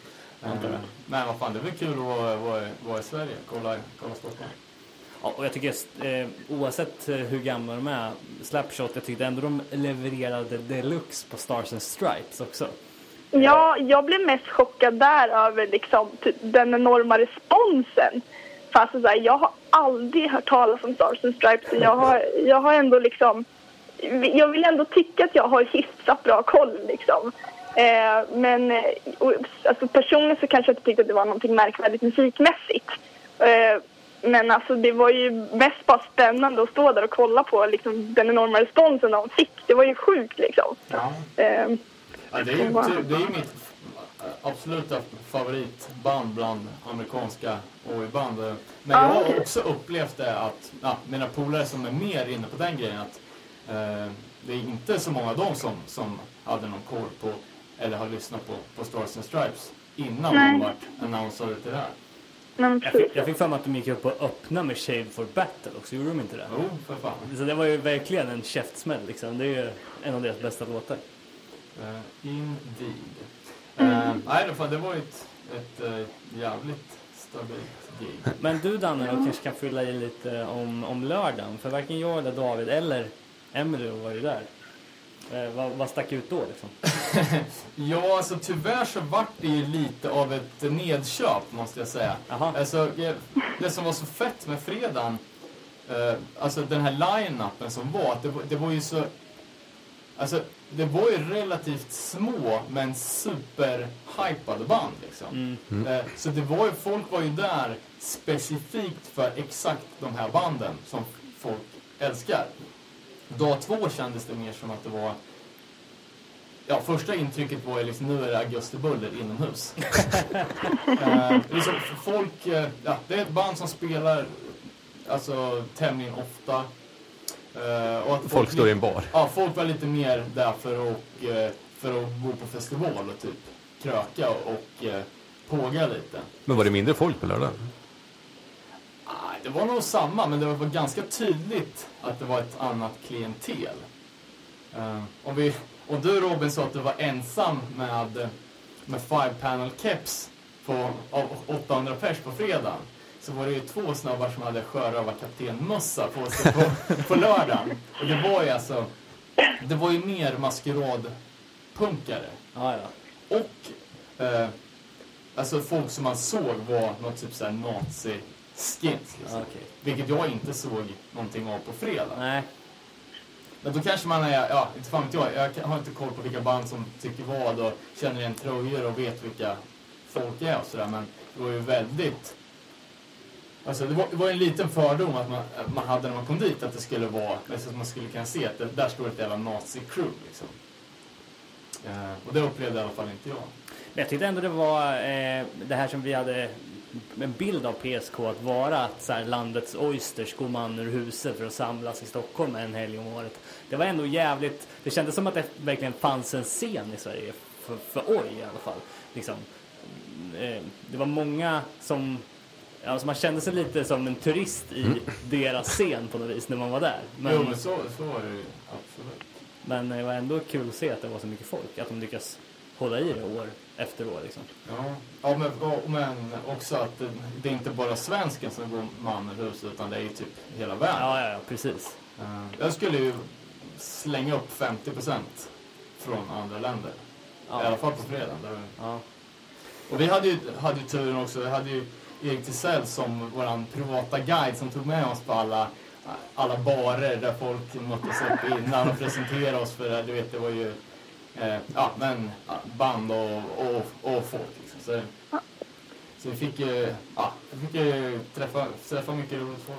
antar jag. Men vad fan, det är väl kul att vara, vara, vara i Sverige, kolla, kolla Stockholm. Ja, och jag tycker eh, oavsett hur gamla de är, Slapshot, jag tyckte ändå de levererade deluxe på Stars and Stripes också. Ja, jag blev mest chockad där över liksom, typ, den enorma responsen. Fast så här, jag har aldrig hört talas om Stars and Stripes. Så jag, har, jag har ändå liksom... Jag vill ändå tycka att jag har hyfsat bra koll liksom. Eh, men och, alltså, personligen så kanske jag inte tyckte att det var någonting märkvärdigt musikmässigt. Eh, men alltså det var ju mest bara spännande att stå där och kolla på liksom, den enorma responsen de fick. Det var ju sjukt liksom. Ja. Eh, Ja, det är ju typ, det är mitt absoluta favoritband bland amerikanska O I-band. Men jag har också upplevt det att ja, mina polare som är mer inne på den grejen att eh, det är inte så många av dem som, som hade någon koll på eller har lyssnat på, på Stars and Stripes innan Nej. de vart annonsade till det här. men Jag fick, jag fick för mig att de gick upp och öppna med Shave for Battle också, gjorde de inte det? Jo, för fan. Så det var ju verkligen en käftsmäll liksom. Det är ju en av deras bästa låtar. Uh, indeed. Uh, nej, det, det var ett, ett uh, jävligt stabilt gig. Men du Danne då kanske kan fylla i lite om, om lördagen. För varken jag eller David eller Emily var ju där. Eh, vad, vad stack ut då liksom? Ja, alltså tyvärr så vart det ju lite av ett nedköp måste jag säga. Aha. Alltså, det som var så fett med fredagen, uh, alltså den här line-upen som var, att det, det var ju så... Alltså, det var ju relativt små men super-hypade band liksom. Mm. Mm. Eh, så det var ju, folk var ju där specifikt för exakt de här banden som folk älskar. Dag två kändes det mer som att det var... Ja, första intrycket var ju liksom, nu är det augustibuller inomhus. eh, liksom, folk, eh, ja, det är ett band som spelar alltså tämligen ofta. Uh, och att folk, Folk står i en bar. Ja, folk var lite mer där för att, uh, för att gå på festival och typ kröka och uh, påga lite. Men var det mindre folk på lördag? Nej, det var nog samma, men det var ganska tydligt att det var ett annat klientel. Uh, och, vi, och du Robin sa att du var ensam med, med five panel caps på, av åttahundra pers på fredag. Så var det ju två snabbar som hade sjörövarkaptenmössa på sig på, på lördagen. Och det var ju alltså... Det var ju mer maskeradpunkare. Ja, ja. Och... Eh, alltså folk som man såg var något typ såhär nazi-skins. Liksom. Okay. Vilket jag inte såg någonting av på fredag. Nej. Men då kanske man är... Ja, inte fan vet jag. Jag har inte koll på vilka band som tycker vad och känner igen tröjor och vet vilka folk är och sådär. Men det var ju väldigt... Alltså det var, det var en liten fördom att man, att man hade när man kom dit att det skulle vara, alltså att man skulle kunna se att det, där står ett jävla nazi-crew liksom. Eh, och det upplevde i alla fall inte jag. Men jag tyckte ändå det var eh, det här som vi hade en bild av P S K att vara att så här, landets oysters går man ur huset för att samlas i Stockholm en helg om året. Det var ändå jävligt, det kändes som att det verkligen fanns en scen i Sverige för, för oj i alla fall. Liksom. Eh, det var många som... Alltså man kände sig lite som en turist i mm. deras scen på något vis när man var där. Men, jo, men så, så var det ju absolut. Men det var ändå kul att se att det var så mycket folk. Att de lyckas hålla i det år efter år liksom. Ja, ja men, men också att det, det är inte bara svensken som går man i huset utan det är ju typ hela världen. Ja, ja, ja precis. Uh, jag skulle ju slänga upp femtio procent från andra länder. Ja. I alla fall på fredagen. Där... Ja. Och vi hade ju, hade ju turen också. Vi hade ju Erik Tisell som våran privata guide som tog med oss på alla, alla barer där folk möttes upp innan och presenterade oss för det. Du vet, det var ju eh, ja, men, band och, och, och folk. Liksom. Så, så vi fick ju ja, vi fick ju träffa, träffa mycket roligt folk.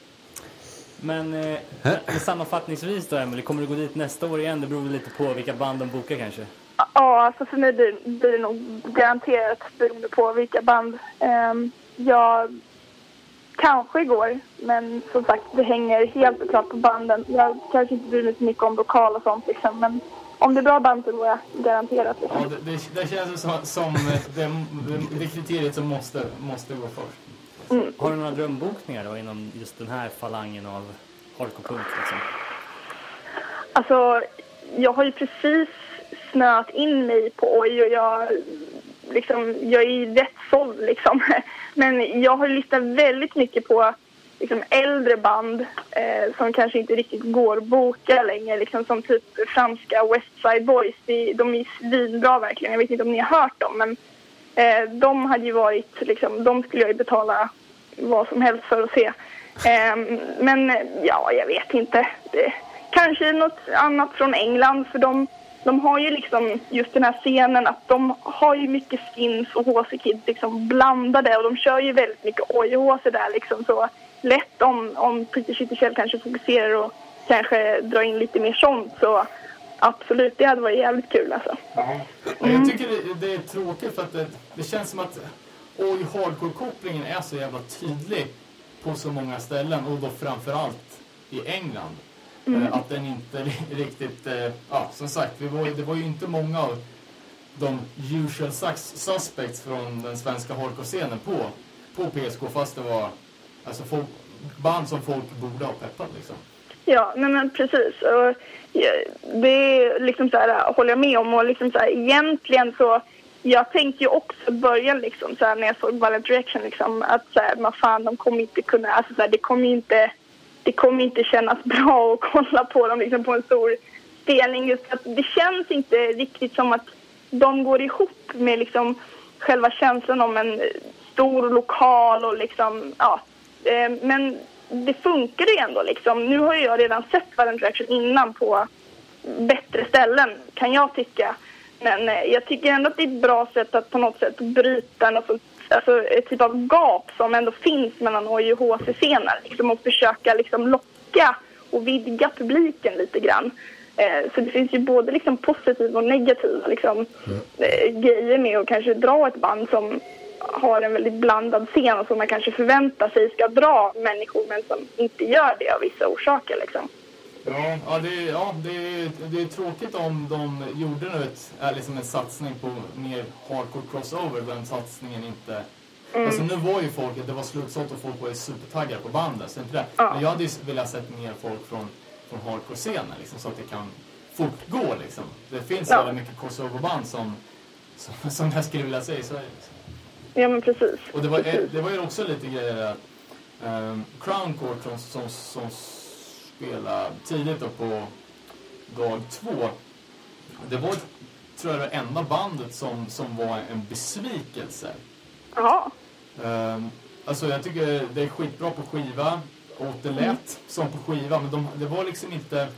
Men eh, sammanfattningsvis då, Emily, kommer du gå dit nästa år igen? Det beror väl lite på vilka band de bokar kanske? Ja, alltså för mig blir, blir det nog garanterat beroende på vilka band. Um, jag kanske går, men som sagt, det hänger helt och klart på banden. Jag kanske inte bryr mig så mycket om lokal och sånt liksom, men om det är bra band så går jag garanterat. Liksom. Ja, det, det, det känns som, som det, det, det kriteriet som måste, måste gå först. Mm. Har du några drömbokningar då inom just den här falangen av hardcore-punk liksom? Alltså, jag har ju precis snöat in mig på Oj och jag liksom, jag är ju rätt såld liksom. Men jag har lyssnat väldigt mycket på liksom äldre band eh, som kanske inte riktigt går att boka längre, liksom som typ franska West Side Boys. De, de är svinbra verkligen. Jag vet inte om ni har hört dem, men eh, de hade ju varit liksom, de skulle jag ju betala vad som helst för att se. Eh, men ja, jag vet inte. Det, kanske något annat från England, för de, de har ju liksom just den här scenen att de har ju mycket skins och H C Kids liksom blandade, och de kör ju väldigt mycket oj H C där liksom, så lätt om, om Peter Kittelkäll kanske fokuserar och kanske drar in lite mer sånt, så absolut, det hade varit jävligt kul alltså. Ja. Mm. Jag tycker det, det är tråkigt för att det, det känns som att oj hardcore-kopplingen är så jävla tydlig på så många ställen, och då framförallt i England. Mm. Att den inte riktigt, ja som sagt, vi var, det var ju inte många av de usual suspects från den svenska hardcore-scenen på, på P S K, fast det var alltså folk, band som folk borde ha peppat liksom. Ja, men, men precis. Och, ja, det är liksom så här, håller jag med om, och liksom så här, egentligen så jag tänkte ju också i början liksom så här, när jag såg Violent Reaction liksom, att så här, man fan, de kommer inte kunna, alltså så här, det kommer inte det kommer inte kännas bra att kolla på dem liksom, på en stor spelning, just att det känns inte riktigt som att de går ihop med liksom själva känslan om en stor lokal och liksom, ja, eh, men det funkar ju ändå liksom. Nu har jag redan sett Violent Reaction innan på bättre ställen, kan jag tycka. Men eh, jag tycker ändå att det är ett bra sätt att på något sätt bryta något, alltså ett typ av gap som ändå finns mellan O J H C-scener liksom, och försöka liksom locka och vidga publiken lite grann. Eh, så det finns ju både liksom positiva och negativa liksom, mm. eh, grejer med att kanske dra ett band som har en väldigt blandad scen och som man kanske förväntar sig ska dra människor, men som inte gör det av vissa orsaker liksom. Ja, ja, det, är, ja det, är, det är tråkigt om de gjorde nu ett, är liksom en satsning på mer hardcore crossover, den satsningen inte... Mm. Alltså nu var ju folk, det var slutsålt och folk var ju supertaggade på bandet, så inte det. Ja. Men jag hade ju velat sett mer folk från, från hardcore-scenen liksom, så att det kan fortgå liksom. Det finns ja. väldigt mycket crossover-band som, som, som jag skulle vilja säga i Sverige liksom. Ja, men precis. Och det var, det var ju också lite grejer att um, Crown Court som, som, som spelade tidigt då på dag två. Det var, tror jag, det enda bandet som, som var en besvikelse. Jaha. Um, alltså jag tycker det är skitbra på skiva, och det lät mm. som på skiva, men de, det var liksom inte...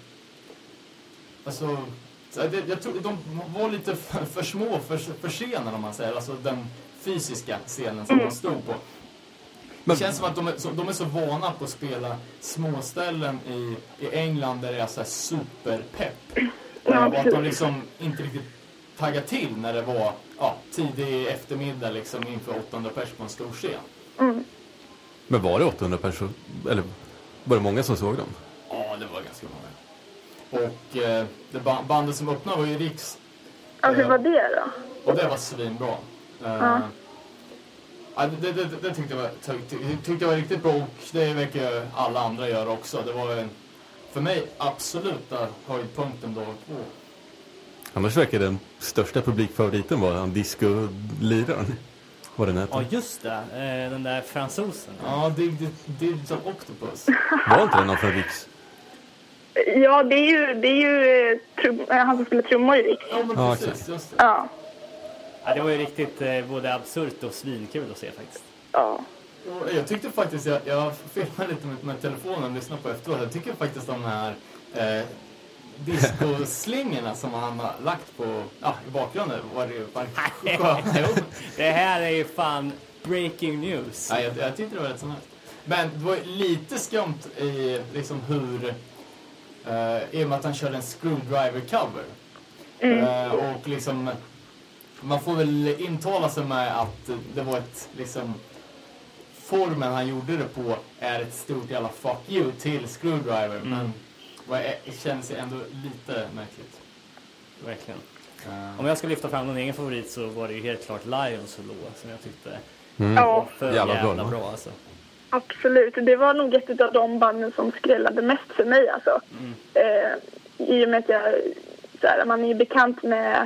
Alltså... Det, jag tror, de var lite för, för små för, för scenen, om man säger. Alltså den fysiska scenen som mm. de stod på. Det känns som att de är, så, de är så vana på att spela småställen i, i England där det är så här superpepp. Ja, och att de liksom inte riktigt taggar till när det var ja, tidig eftermiddag liksom inför åttahundra pers på en stor scen. Mm. Men var det åttahundra personer? Eller var det många som såg dem? Ja, det var ganska många. Och eh, det bandet som öppnade var ju Riks. Ja, hur var det då? Och det var svinbra. Uh, ja. Ja, det, det, det tyckte jag, var, tyckte, tyckte jag var riktigt bra, och det verkar alla andra göra också. Det var en, för mig absoluta höjdpunkten då. Oh. Annars verkar den största publikfavoriten vara en disco-liraren. Vad den heter. Ja, just det. Eh, den där fransosen. Ja, det är Digital Octopus. Var inte det någon från Riks? Ja, det är ju, det är ju trum, han som skulle trumma i Riks. Ja, men ja, precis, just det. Ja. Ja, det var ju riktigt eh, både absurt och svinkul att se faktiskt. Ja. Jag tyckte faktiskt, jag, jag filmade lite med, med telefonen och lyssnade på efteråt. Jag tycker faktiskt de här eh, discoslingorna som han har lagt på ja, i bakgrunden var det ju fan. Det här är ju fan breaking news. Ja, jag, jag tyckte det var rätt som helst. Men det var lite skumt i liksom hur uh, i och med att han körde en screwdriver cover. Mm. Uh, och liksom man får väl intala sig med att det var ett liksom formen han gjorde det på är ett stort jävla fuck you till screwdriver. Mm. Men det känns ändå lite märkligt. Verkligen. Uh. Om jag ska lyfta fram någon egen favorit så var det ju helt klart Lions och Loa som jag tyckte mm. var för jävla, jävla bra, bra alltså. Absolut, det var nog ett av de banden som skrällade mest för mig alltså. Mm. Eh, I och med att jag, så här, man är ju bekant med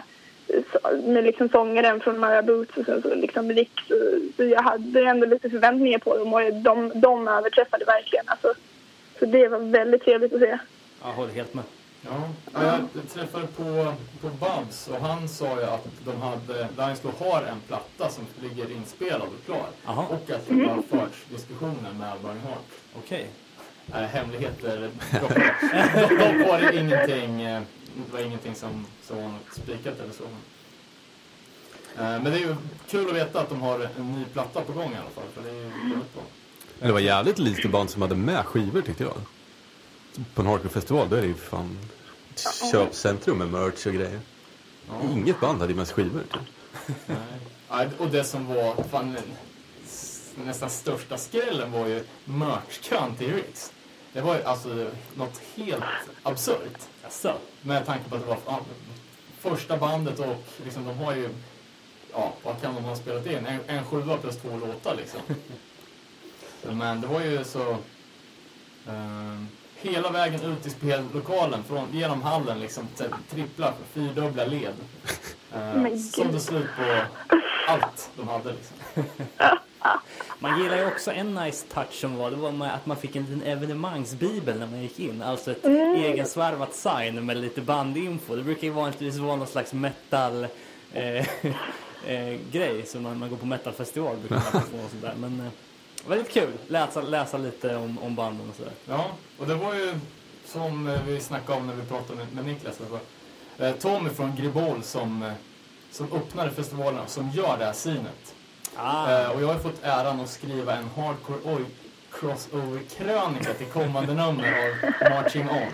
med liksom sångaren från Mara Boots och sen så liksom Rick, så, så jag hade ändå lite förväntningar på dem och de, de överträffade verkligen. Alltså, så det var väldigt trevligt att se. Jag håller helt med. Ja, jag träffade på, på Babs och han sa ju att de hade, Lions Law har en platta som ligger inspelad och klar. Aha. Och att det har förts diskussioner med Burning Heart. Okej. Äh, hemligheter, dock, dock var det ingenting, det var ingenting som, som var något spikat eller så. Men det är ju kul att veta att de har en ny platta på gång i alla fall, för det är ju väldigt bra. Det var jävligt lite band som hade med skivor tyckte jag. På en hardcore-festival, då är det ju fan köpcentrum med merch och grejer. Ja. Inget band hade ju med skivor typ. Nej. Ja, och det som var fan, nästan största skrällen var ju merch-kön till Ricks. Det var ju alltså något helt absurt. Asså. Med tanke på att det var ja, första bandet och liksom, de har ju, ja, vad kan de ha spelat in? En, en sjua plus två låtar liksom. Men det var ju så eh, hela vägen ut i spellokalen från, genom hallen liksom trippla, fyrdubbla led. Eh, som det slut på allt de hade liksom. Man gillar ju också en nice touch som var, det var med att man fick en liten evenemangsbibel när man gick in. Alltså ett mm. egensvarvat sign med lite bandinfo. Det brukar ju vanligtvis vara någon slags metal eh, eh, grej som man, man går på metalfestival brukar man få och sådär. Men eh, väldigt kul, läsa, läsa lite om, om banden och sådär. Ja, och det var ju som vi snackade om när vi pratade med, med Niklas. Det var, eh, Tommy från Gribol som, eh, som öppnade festivalen och som gör det här synet. Ah. Eh, och jag har fått äran att skriva en hardcore oj, crossover-krönika till kommande nummer av Marching On.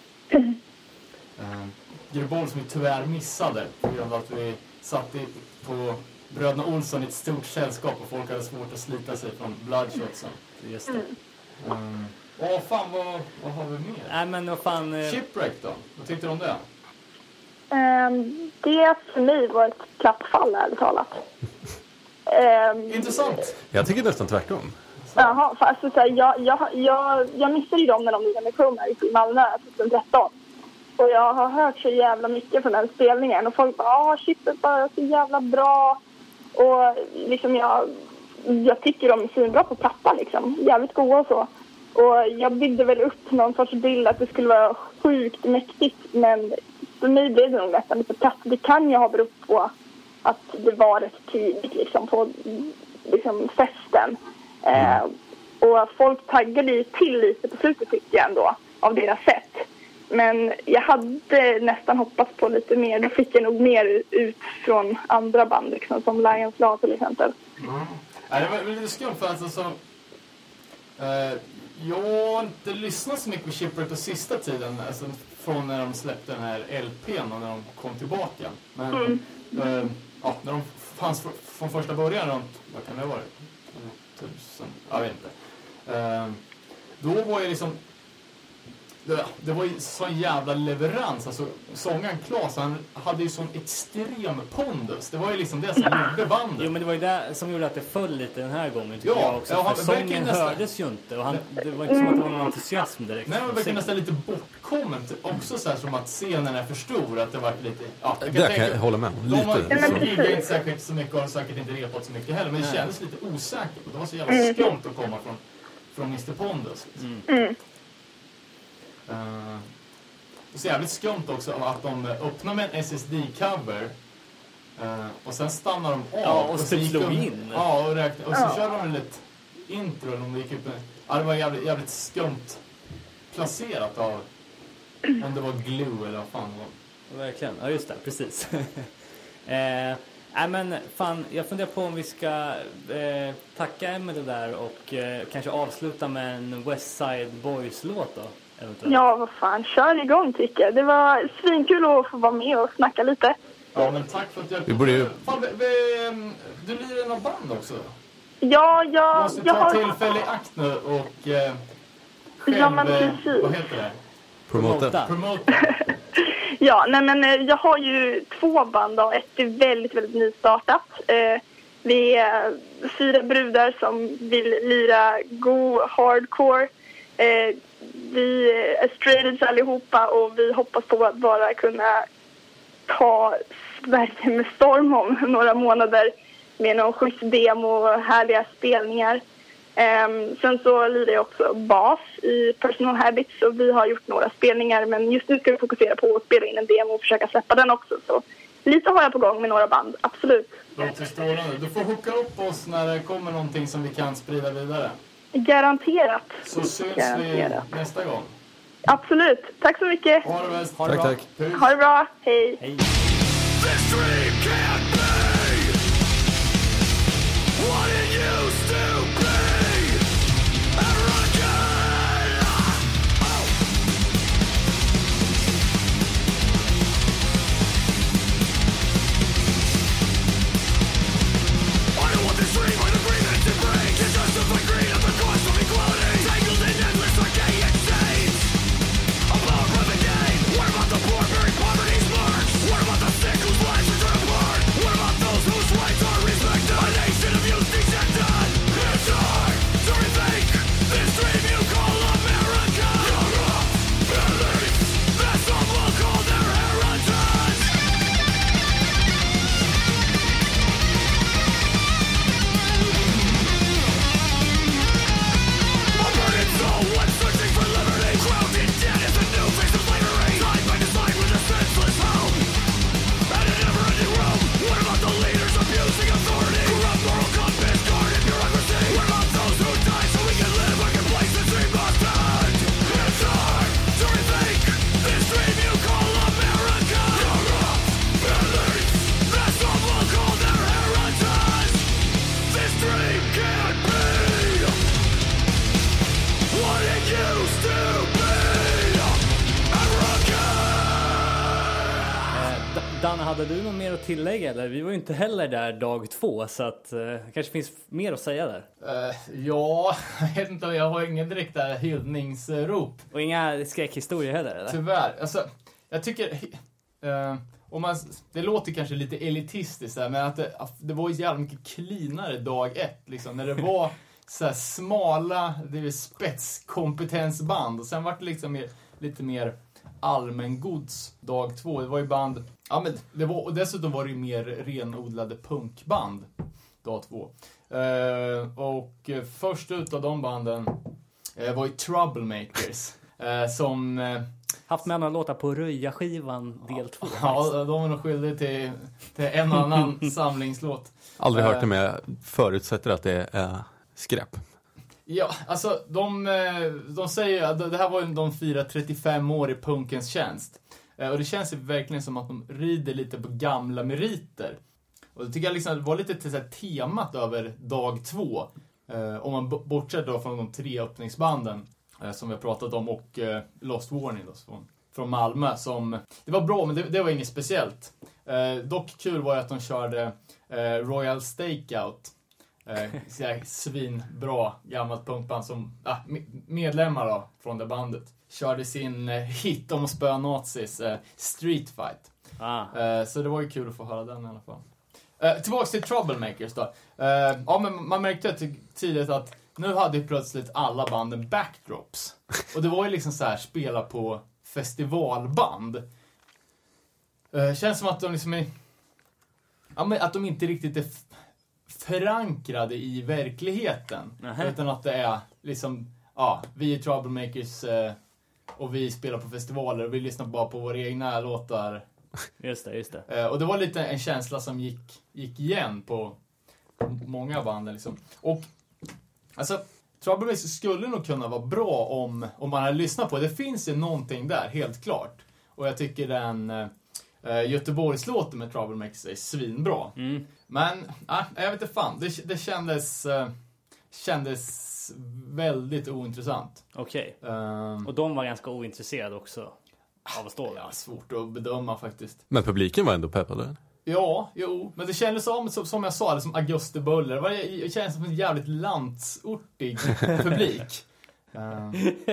Eh, Gribol som vi tyvärr missade på grund av att vi satt i, på Bröderna Olsson i ett stort sällskap och folk hade svårt att slita sig från bloodshotsen. Just det. Mm. Åh fan, vad, vad har vi mer? Nej men vad fan... Eh... Shipwreck då? Vad tyckte du om det? Um, det för mig var ett klappfall, ärligt talat. Um, Intressant. Jag tycker nästan tvärtom. Jaha, för alltså, så här, jag, jag, jag, jag missade ju dem när de lirade med Chromite i Malmö tjugohundratretton. Och jag har hört så jävla mycket från den spelningen. Och folk bara, ah, shit, det är bara så jävla bra. Och liksom jag, jag tycker de är svinbra på plattan liksom. Jävligt goda och så. Och jag byggde väl upp någon sorts bild att det skulle vara sjukt mäktigt. Men för mig blev det nog nästan lite platt. Det kan ju ha berott på att det var rätt tidigt liksom, på liksom, festen. Eh, och folk taggade ju till lite på slutet tyckte jag ändå av deras sätt. Men jag hade nästan hoppats på lite mer. Då fick jag nog mer ut från andra band liksom, som Lions Law till exempel. Mm. Ja, det var lite skumt för alltså, så, eh, jag har inte lyssnat så mycket på Shipwreck på sista tiden. Alltså, från när de släppte den här L P:n och när de kom tillbaka. Men mm. eh, ja, när de fanns fr- från första början runt, vad kan det vara? Tusen, jag vet inte. Eh, då var jag liksom Det, det var ju sån jävla leverans. Alltså, sångaren Claes, han hade ju sån extrem pondus. Det var ju liksom det som gjorde bandet. Jo, men det var ju det som gjorde att det föll lite den här gången, tycker ja, jag också. Ja, för sången nästan hördes ju inte. Och han, det var inte som att det var någon entusiasm direkt. Nej, men det verkar nästan lite bortkommen. Också så här som att scenen är för stor. Att det var lite... Ja, jag kan Där kan jag hålla med. De har lite. inte säkert så mycket och har säkert inte repat så mycket heller. Men det kändes lite osäkert. Det var så jävla skumt att komma från, från mister Pondus. Mm. Mm. Uh, det är så jävligt skumt också att de öppnar med en S S D-cover uh, och sen stannar de av. Ja, och, och så typ slog de, in. Ja, och, räkna, och så Ja. körde de lite intro. De gick upp med, ja, det var jävligt, jävligt skumt placerat av, om det var glue eller vad fan det var. Verkligen, ja just det, precis. eh, Nej men fan, jag funderar på om vi ska eh, tacka Emelie där och eh, kanske avsluta med en West Side Boys-låt då. Eventuellt. Ja, vad fan, kör igång tycker jag. Det var svinkul att få vara med och snacka lite. Ja, men tack för att jag... Vi borde ju... Fan, vi, vi, du lirar någon band också? Ja, jag... Du måste jag ta har... tillfälle i akt nu och eh, själv... Ja, men eh, precis. vad heter det? Promota. Promota. Ja, nej men eh, jag har ju två band och ett är väldigt, väldigt nystartat. Eh, vi är fyra brudar som vill lira go hardcore. Eh, vi är straight edge allihopa och vi hoppas på att bara kunna ta verkligen med storm om några månader med någon schysst demo och härliga spelningar. Um, sen så lirar jag också bas i Personal Habits och vi har gjort några spelningar, men just nu ska vi fokusera på att spela in en demo och försöka släppa den också. Så lite har jag på gång med några band, absolut. Låter strålande. Du får hooka upp oss när det kommer någonting som vi kan sprida vidare. Garanterat. Så syns Garanterat. vi nästa gång. Absolut. Tack så mycket. Ha det bäst. Ha Tack, det bra. tack. Puss. Ha det bra. Hej. Hej. This dream can't be what it used to be. Ever again. Oh. I don't want this dream or the agreement to break. To justify greed at the cost of equality. Tangled in endless archaic chains. About private gain. What about the poor bearing poverty's marks? What about the sick whose lives are torn apart? What about those whose rights are respected? A nation of youth dejected. It's hard to rethink this dream you call America. Corrupt beliefs that some will call their heritage. A burdened soul when searching for liberty. Crowned in debt is a new face of slavery. Tied by design with a senseless hope. And a never-ending room. What about the leaders abusing authority? Corrupt moral compass, guarded bureaucracy. What about those who die so we can live our complacency must end? It's hard to rethink this dream you call America. Corrupt beliefs that some will call their heritage. This dream can't be what it used to be. Ever again. Eh, D- Danne, hade du något mer att tillägga? Eller? Vi var ju inte heller där dag två, så att eh, kanske finns mer att säga där. Eh, ja, jag vet inte, jag har ingen direkt där hyllningsrop. Och inga skräckhistorier heller, eller? Tyvärr. Alltså, jag tycker... Eh, om man, det låter kanske lite elitistiskt där, men att det, det var ju jävla mycket cleanare dag ett. Liksom, när det var så här smala, det är spetskompetensband. Och sen var det liksom mer, lite mer allmängods dag två. Det var ju band... Ja, men det var, och dessutom var det ju mer renodlade punkband dag två. Eh, och eh, först ut av de banden eh, var ju Troublemakers. Eh, som... Eh, Haft med några låtar på Röja-skivan del två. ja, de är nog skyldiga till, till en och annan samlingslåt. Aldrig hört Eh, det, men jag förutsätter att det är skräp. Ja, alltså de, eh, de säger att det här var ju de firar trettiofem år i punkens tjänst. Eh, Och det känns ju verkligen som att de rider lite på gamla meriter. Och det tycker jag liksom var lite till så här temat över dag två. Eh, om man b- bortser då från de tre öppningsbanden eh, som vi har pratat om och eh, Lost Warning då, från, från Malmö. Som, det var bra, men det, det var inget speciellt. Eh, dock kul var ju att de körde eh, Royal Stakeout. Eh, så här svinbra gammalt punkband som ah, me- medlemmar då, från det bandet. Körde sin eh, hit om att spöa nazis, eh, Street Fight. Ah. Eh, så det var ju kul att få höra den i alla fall. Eh, tillbaks till Troublemakers då. Eh, ja, men man märkte t- tidigt att nu hade ju plötsligt alla banden backdrops. Och det var ju liksom så här, spela på festivalband. Eh, känns som att de liksom är, ja, men att de inte riktigt är f- förankrade i verkligheten. Nähä. Utan att det är liksom, ja, vi är Troublemakers eh, och vi spelar på festivaler och vi lyssnar bara på våra egna låtar. Just det, just det. Eh, och det var lite en känsla som gick, gick igen på, på många band liksom. Och alltså, Troublemakers skulle nog kunna vara bra om, om man hade lyssnat på det. Det finns ju någonting där, helt klart. Och jag tycker den eh, Göteborgslåten med Troublemakers är svinbra. Mm. Men, äh, jag vet inte fan. Det, det kändes, eh, kändes väldigt ointressant. Okej. Um, Och de var ganska ointresserade också av att stå där. ja, svårt att bedöma faktiskt. Men publiken var ändå peppade. Ja, jo. Men det kändes som, som, som jag sa, det som augustibuller. Det, var, det kändes som en jävligt landsortig publik. Um,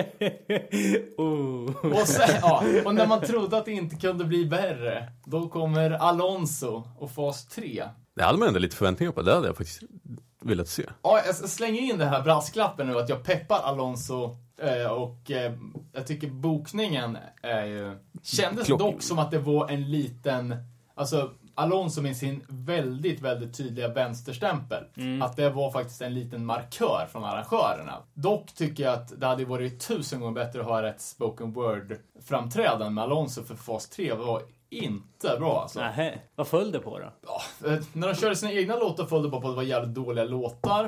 oh. och, sen, ja, och när man trodde att det inte kunde bli värre, då kommer Alonso och fas tre. Det hade man ändå lite förväntningar på. Det hade jag faktiskt velat se. Ja, jag slänger in den här brasklappen nu att jag peppar Alonso eh, och eh, jag tycker bokningen är ju... Kändes Klock. dock som att det var en liten... Alltså, Alonso med sin väldigt, väldigt tydliga vänsterstämpel. Mm. Att det var faktiskt en liten markör från arrangörerna. Dock tycker jag att det hade varit tusen gånger bättre att ha ett spoken word-framträdande med Alonso, för fas tre var inte bra alltså. Nähä, vad föll det på då? Ja, när de körde sina egna låtar föll det bara på att det var jävligt dåliga låtar.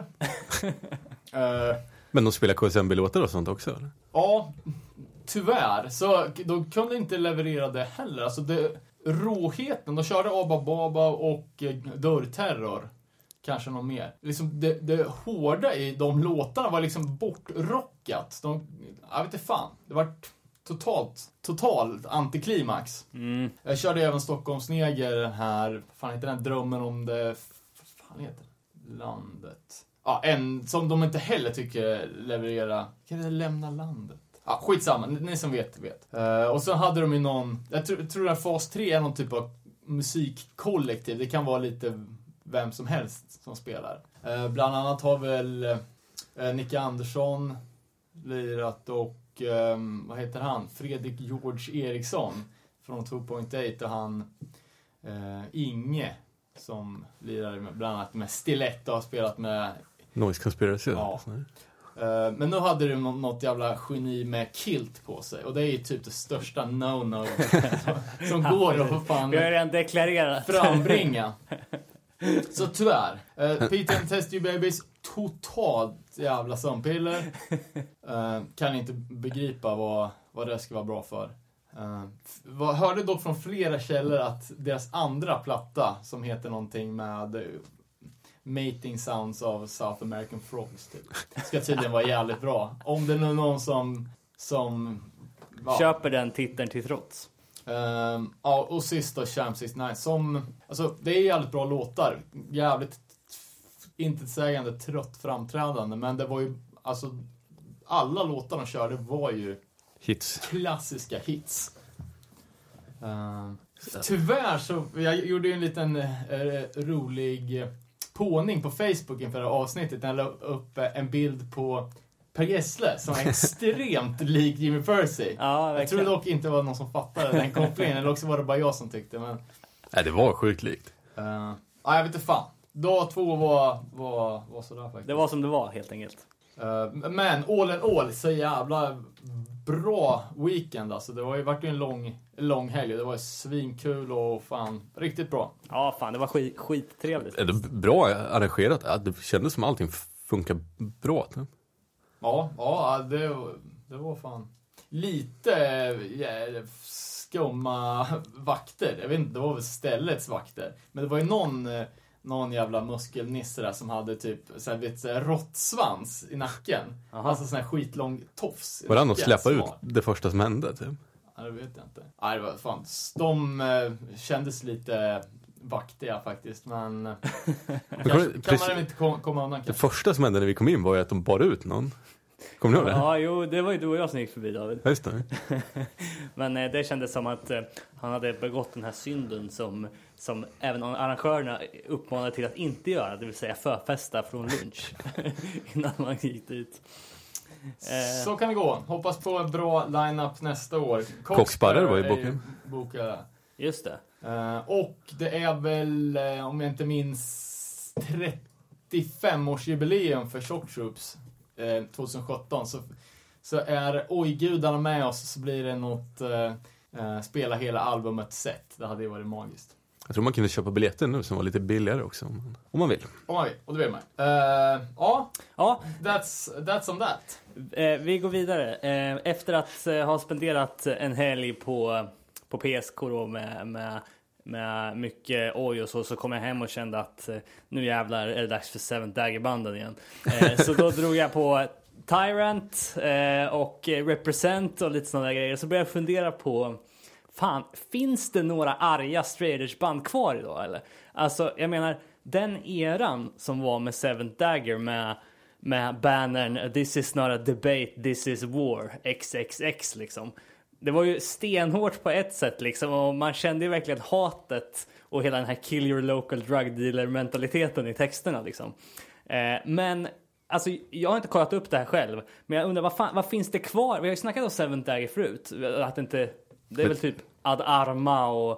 uh, Men de spelar K S M B-låtar och sånt också, eller? Ja, tyvärr. Så de kunde inte leverera det heller. Alltså det, råheten, de körde Abba Baba och eh, Dörrterror. Kanske någon mer. Liksom det, det hårda i de låtarna var liksom bortrockat. De, jag vet inte fan. Det var totalt, totalt antiklimax. Mm. Jag körde även Stockholmsneger, den här, fan heter den, drömmen om det, vad fan heter det? Landet. Ja, en som de inte heller tycker leverera. Kan det lämna landet? Ja, skitsamma, ni, ni som vet, vet. Uh, och så hade de ju någon, jag tror, tror att fas tre är någon typ av musikkollektiv. Det kan vara lite vem som helst som spelar. Uh, bland annat har väl uh, Nicke Andersson lirat och um, vad heter han? Fredrik George Eriksson från två punkt åtta och han uh, Inge som lirar med, bland annat med Stiletto och har spelat med Noise Conspiracy. Ja. Uh, men nu hade du något, något jävla geni med kilt på sig. Och det är ju typ det största no-no som, som går att få fan vi har redan deklarerat frambringa. Så tyvärr uh, Peter and Test You Babies, totalt jävla sömnpiller. uh, Kan inte begripa vad, vad det ska vara bra för. uh, vad, Hörde dock från flera källor att deras andra platta, som heter någonting med uh, Mating Sounds of South American Frogs typ, ska tydligen vara jävligt bra. Om det nu är någon som som ja. köper den titeln till trots. Um, ja, och sist då Champ sextionio som, alltså det är jävligt bra låtar. Jävligt intetsägande, trött framträdande, men det var ju, alltså alla låtar de körde var ju hits. Klassiska hits. Uh, tyvärr så, jag gjorde ju en liten uh, rolig påning på Facebook inför det här avsnittet när jag la upp en bild på Per Gessle som är extremt lik Jimmy Percy. Ja, jag tror dock inte var någon som fattade den kopplingen, eller också var det bara jag som tyckte. Men nej, det var sjukt likt. Uh, ja, jag vet inte fan. Dag två var, var, var sådär faktiskt. Det var som det var helt enkelt. Uh, men all in all, så jävla bra weekend alltså. Det var ju varit en lång, lång helg. Det var svinkul och fan, riktigt bra. Ja, fan, det var skit, skittrevligt. Är det bra arrangerat? Ja, det kändes som allting funkar bra. Ne? Ja, ja det, det var fan lite ja, skumma vakter. Jag vet inte, det var väl ställets vakter. Men det var ju någon, någon jävla muskelnisse där som hade typ så här, vet, råttsvans i nacken. Aha. Alltså sån här skitlång tofs. Var det att släppa ut det första som hände? Typ? Ja, det vet jag inte. Nej, det var fan. De eh, kändes lite vaktiga faktiskt, men eh, kanske, kan precis, man inte kom, komma undan. Det första som hände när vi kom in var ju att de bar ut någon. Kommer du ihåg det? Ja, jo, det var ju du och jag som gick förbi, David. Just det. Men eh, det kändes som att eh, han hade begått den här synden som, som även arrangörerna uppmanade till att inte göra, det vill säga förfesta från lunch innan man gick dit. Eh. Så kan det gå. Hoppas på en bra line-up nästa år. Kocksparrer var ju boken. Boka. Just det. Uh, och det är väl, uh, om jag inte minns, trettiofem-årsjubileum för Shock Troops uh, tjugohundrasjutton. Så, så är oj gudarna med oss, så blir det något uh, uh, spela hela albumet set. Det hade ju varit magiskt. Jag tror man kunde köpa biljetter nu som var lite billigare också, om man, om man vill. Oj, och det vill man. Uh, ja, ja. That's, that's on that. Eh, vi går vidare. Eh, efter att eh, ha spenderat en helg på, på P S K då med, med, med mycket oj och så, så kom jag hem och kände att eh, nu jävlar är det dags för Seventh Dagger-banden igen. Eh, så då drog jag på Tyrant eh, och Represent och lite sådana där grejer. Så började jag fundera på, fan, finns det några arga straight edge band kvar idag eller? Alltså, jag menar, den eran som var med Seventh Dagger med med bannern "This is not a debate, this is war", X X X liksom. Det var ju stenhårt på ett sätt liksom, och man kände ju verkligen hatet och hela den här kill your local drug dealer mentaliteten i texterna liksom. Eh, men alltså, jag har inte kollat upp det här själv, men jag undrar vad, fan, vad finns det kvar? Vi har ju snackat om Seventh Dagger förut, att inte, det är väl typ Ad Arma och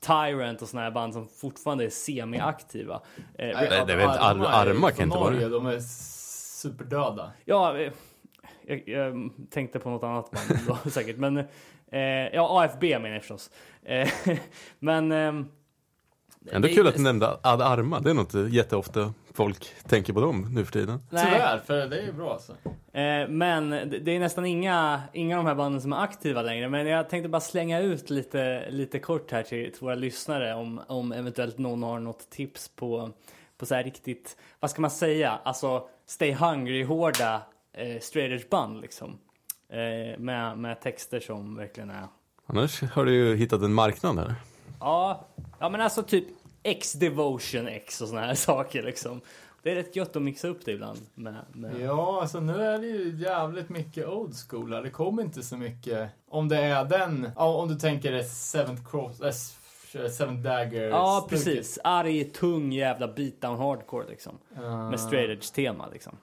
Tyrant och såna här band som fortfarande är semi-aktiva. Eh, Nej, det är väl ar- arma kan inte vara det. De är superdöda. Ja, eh, jag, jag tänkte på något annat band då, säkert. Men eh, ja, A F B menar jag förstås. Eh, men... Eh, Ändå kul att du nämnde Ad Arma. Det är nog inte jätteofta folk tänker på dem nu för tiden. Nej. Tyvärr, för det är ju bra alltså. Eh, men det, det är nästan inga, inga av de här banden som är aktiva längre. Men jag tänkte bara slänga ut lite, lite kort här till, till våra lyssnare. Om, om eventuellt någon har något tips på, på så här riktigt, vad ska man säga? Alltså Stay Hungry-hårda eh, straight edge band liksom. Eh, med, med texter som verkligen är... Annars har du ju hittat en marknad här. Ja, ja men alltså typ X-Devotion X och såna här saker liksom. Det är rätt gött att mixa upp det ibland med, med... Ja, alltså nu är det ju jävligt mycket old school. Det kommer inte så mycket. Om det är den, om du tänker det Seventh Cross, äh, Seventh Dagger. Ja, stycket. precis. Arg, tung jävla beatdown hardcore liksom. Uh, med straight edge tema liksom.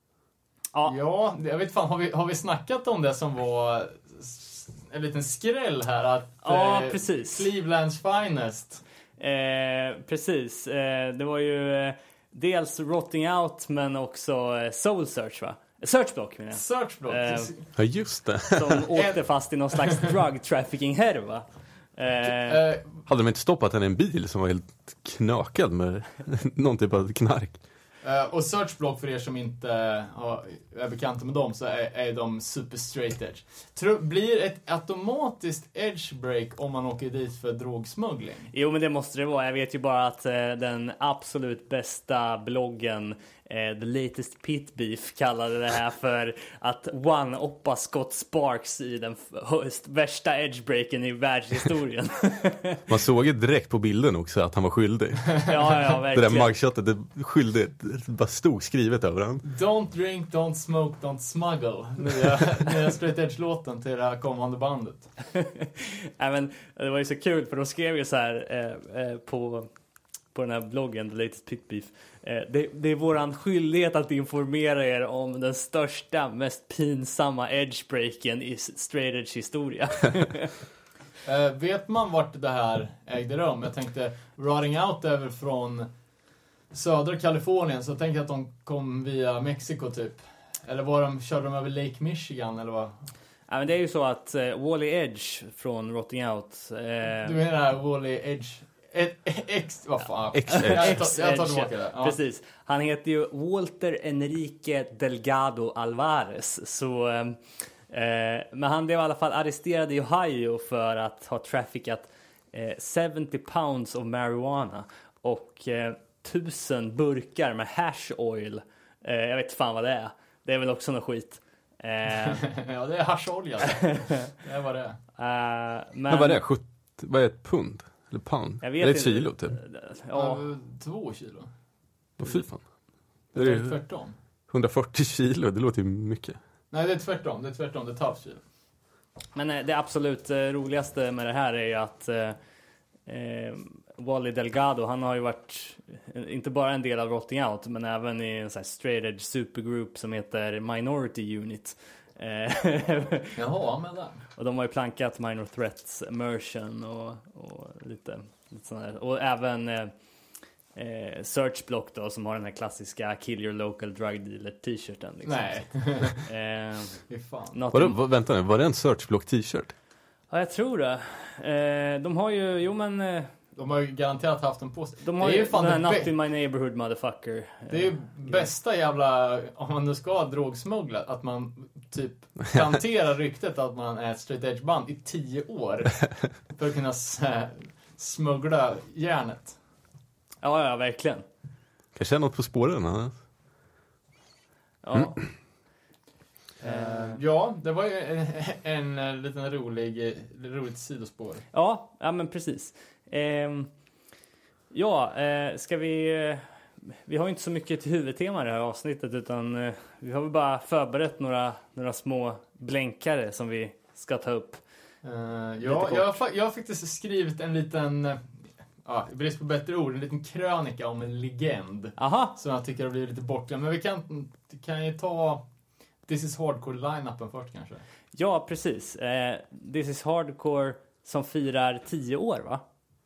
Ja, ja, jag vet fan, har vi, har vi snackat om det som var en liten skräll här? Att, ja eh, precis. Clevelands Finest. Eh, precis. Eh, det var ju eh, dels Rotting Out men också eh, Soul Search va? Searchblock menar jag. Searchblock. Eh, Ja, just det. Som åkte fast i någon slags drug trafficking härva. Eh, eh, Hade de inte stoppat henne i en bil som var helt knökad med någon typ av knark? Uh, och Searchblock, för er som inte uh, är bekanta med dem, så är, är de super straight edge. Tror, blir ett automatiskt edge break om man åker dit för drogsmuggling? Jo, men det måste det vara. Jag vet ju bara att eh, den absolut bästa bloggen, eh, The Latest Pit Beef, kallade det här för att one-oppa Scott Sparks i den f- värsta edgebreaken i världshistorien. Man såg ju direkt på bilden också att han var skyldig. Ja, ja, Det verkligen. där mugshotet, det skyldig, det bara stod skrivet över han. Don't drink, don't smoke, don't smuggle. Nya, nya straight edge-låten till det här kommande bandet. Nej, men det var ju så kul för de skrev ju så här eh, eh, på, på den här bloggen The Latest Pit Beef. Eh, det, det är våran skyldighet att informera er om den största, mest pinsamma edgebreaken i straight edge historia. Uh, vet man vart det här ägde rum? Jag tänkte, Rotting Out är väl från södra Kalifornien, så jag tänkte att de kom via Mexiko typ. Eller var de, körde de över Lake Michigan eller vad? Ja, men det är ju så att eh, Wally Edge från Rotting Out eh, Du menar det här Wally Edge? Ed, X, vad fan? X-Edge. Jag tar, jag tar tillbaka det. Ja. Precis. Han heter ju Walter Enrique Delgado Alvarez. Så, eh, eh, men han blev i alla fall arresterad i Ohio för att ha traffickat eh, sjuttio pounds of marijuana och eh, tusen burkar med hash oil. Eh, jag vet fan vad det är. Det är väl också något skit. Eh, Ja, det är hascholja. Det är vad det är. eh, men, Men vad är det? sjuttio, vad är ett pund? Eller pound? Jag Är vet det ett inte. kilo typ? Ja, Ja. Två kilo. Åh, fy fan. Det Det är är tvärtom. hundrafyrtio kilo, det låter ju mycket. Nej, det är tvärtom. Det är tvärtom. Det är tolv kilo. men eh, det absolut eh, roligaste med det här är ju att eh, eh, Wally Delgado, han har ju varit eh, inte bara en del av Rotting Out, men även i en sån här straight edge supergroup som heter Minority Unit. Eh, Jaha, men där. och de har ju plankat Minor Threats Immersion och, och lite, lite sån här. Och även eh, eh, Searchblock då, som har den här klassiska Kill Your Local Drug Dealer t-shirten liksom. Nej, Eh, fy fan. något Vadå, vad, vänta nu, var det en Searchblock t-shirt? Ja, jag tror det. Eh, de har ju, jo men eh, De har ju garanterat haft en på sig. de har det är ju ju fan den här det, Not bä- in my neighborhood motherfucker. det är ju Eh, bästa jävla, om man nu ska drogsmuggla, att man typ planterar ryktet att man är ett straight edge band i tio år för att kunna s- smuggla järnet. Ja, ja, verkligen. Kanske är något på spåren, ha? Ja. Eh, ja, det var ju en, en, en liten rolig, roligt sidospår. Ja, ja men precis. Ehm, ja, eh, ska vi... Eh, vi har ju inte så mycket till huvudtema i det här avsnittet, utan eh, vi har väl bara förberett några, några små blänkare som vi ska ta upp. Uh, Lite ja, kort. jag, har fa- jag har faktiskt skrivit en liten, eh, ja, i brist på bättre ord, en liten krönika om en legend. Aha, Som jag tycker har blivit lite bortglömd. Men vi kan, kan ju ta This is Hardcore-line-upen först kanske. ja precis. Eh, This is Hardcore som firar tio år, va?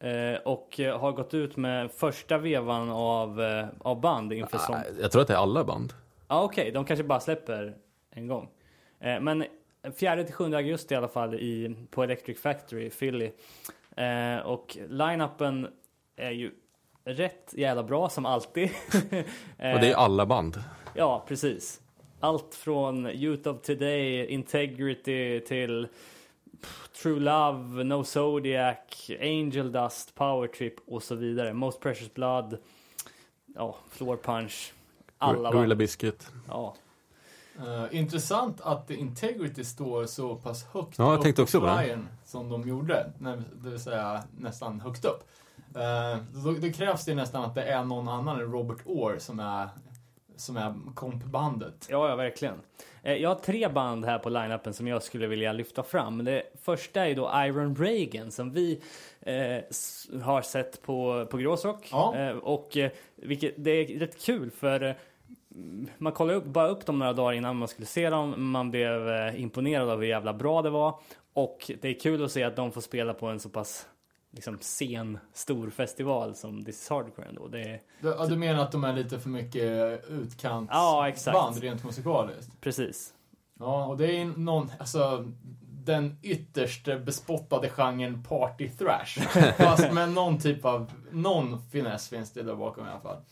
eh, och eh, har gått ut med första vevan av, eh, av band inför som. Jag tror att det är alla band. Ja, okej, okay. De kanske bara släpper en gång. Eh, men fjärde till sjunde augusti i alla fall i, på Electric Factory i Philly. Eh, och line-upen är ju rätt jävla bra som alltid. eh, Och det är alla band. Ja, precis. Allt från Youth of Today, Integrity till pff, True Love, No Zodiac, Angel Dust, Power Trip och så vidare. Most Precious Blood, ja, Floor Punch, alla Gorilla band. Biscuit. Ja. Uh, intressant att Integrity står så pass högt ja, jag upp tänkte också på flyern som de gjorde, det vill säga nästan högt upp. Uh, då, då krävs det nästan att det är någon annan än Robert Orr som är, som är kompbandet. Ja, ja, verkligen. Eh, jag har tre band här på line-upen som jag skulle vilja lyfta fram. Det första är då Iron Reagan som vi eh, s- har sett på, på Gråsrock. Ja. Eh, och eh, vilket, det är rätt kul för eh, man kollade upp, bara upp dem några dagar innan man skulle se dem. Man blev eh, imponerad av hur jävla bra det var. Och det är kul att se att de får spela på en så pass liksom sen, stor festival som This is Hardcore ändå. Det är... Du, ja, du menar att de är lite för mycket utkantsband Ja, exakt. rent musikaliskt? Precis. Ja, och det är någon, alltså den ytterst bespottade genren party thrash. Fast med någon typ av, någon finess finns det där bakom i alla fall.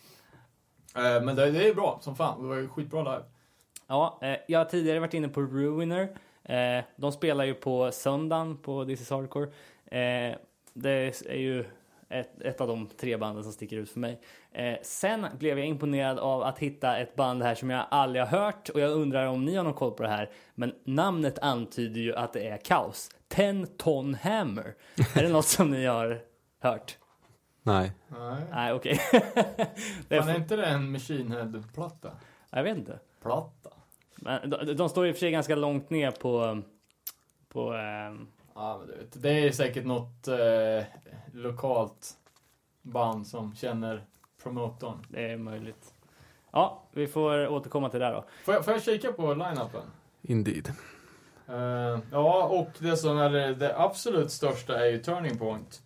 Eh, men det, det är bra som fan, det var ju skitbra live. Ja, eh, jag har tidigare varit inne på Ruiner. Eh, de spelar ju på söndagen på This is Hardcore. Eh, det är ju ett, ett av de tre banden som sticker ut för mig. Eh, sen blev jag imponerad av att hitta ett band här som jag aldrig har hört. Och jag undrar om ni har någon koll på det här. Men namnet antyder ju att det är kaos. Ten Ton Hammer. Är det något som ni har hört? Nej. Nej. Nej, okej. Det Fan, är är inte det en Machine Head-platta? jag vet inte. Platta? Men de, de står i och för sig ganska långt ner på... på ehm, Ja, men du vet, det är säkert något eh, lokalt band som känner promotorn. det är möjligt. Ja, vi får återkomma till det där då. Får jag, får jag kika på line-upen? Indeed. Uh, ja, och det som är det, det absolut största är ju Turning Point.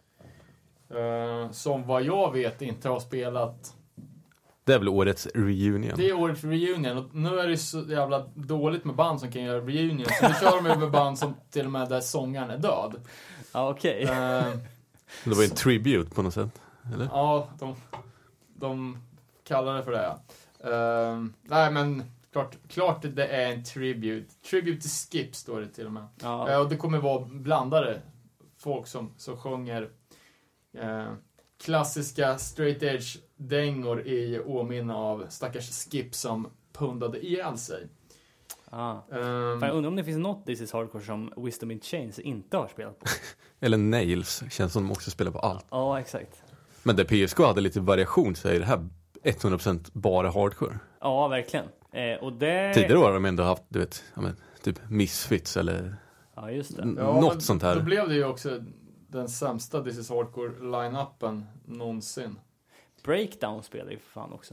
Uh, som vad jag vet inte har spelat. Det är väl årets reunion. Det är årets reunion. Och nu är det så jävla dåligt med band som kan göra reunion. Så nu kör de ju med band som till och med där sångaren är död. Ja, okej. Uh, Det var ju en tribute på något sätt. Eller? ja, de, de kallar det för det. Ja. Uh, nej, men klart, klart det är en tribute. Tribute to Skip står det till och med. Ja. Uh, och det kommer vara blandade folk som, som sjunger uh, klassiska straight edge dängor i åminne av stackars Skip som pundade ihjäl sig. Ah. Um, Fan, jag undrar om det finns något This is Hardcore som Wisdom in Chains inte har spelat på. Eller Nails. Känns som de också spelar på allt. Ja, exakt. Men där P S K hade lite variation så är det här hundra procent bara hardcore. Ja, verkligen. Eh, och det... Tidigare har de ändå haft, du vet, ja, men, typ Misfits eller Ja, just det. n- ja, något men sånt här. Då blev det ju också den sämsta This is Hardcore line-upen någonsin. Breakdown spelar ju för fan också.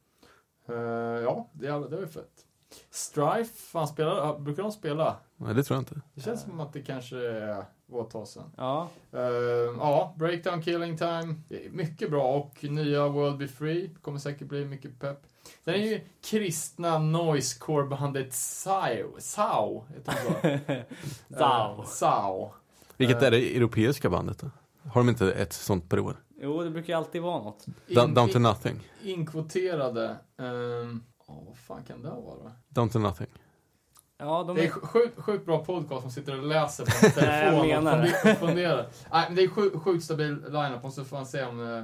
Uh, ja, det, är- det var ju fett. Strife, fan spelar, brukar de spela? Nej, det tror jag inte. Det känns som att det kanske var ett tag sedan. Ja, Uh, ja, Breakdown Killing Time. Det är mycket bra. Och nya World Be Free. Kommer säkert bli mycket pepp. Den är ju kristna noisecore-bandet Sao. Sao heter det så. Zao. Uh, Sao. Vilket Eh. är det europeiska bandet då? Har de inte ett sånt per år? Jo, det brukar ju alltid vara något. Down, down to nothing. Inkvoterade. Um, oh, vad fan kan det vara? Down to nothing. Ja, de Det är är... sjukt, sjukt bra podcast som sitter och läser på en Nej, jag telefon menar och det. funder- funderar. Nej, men det är sjukt, sjukt stabil line-up och så får man se om, eh,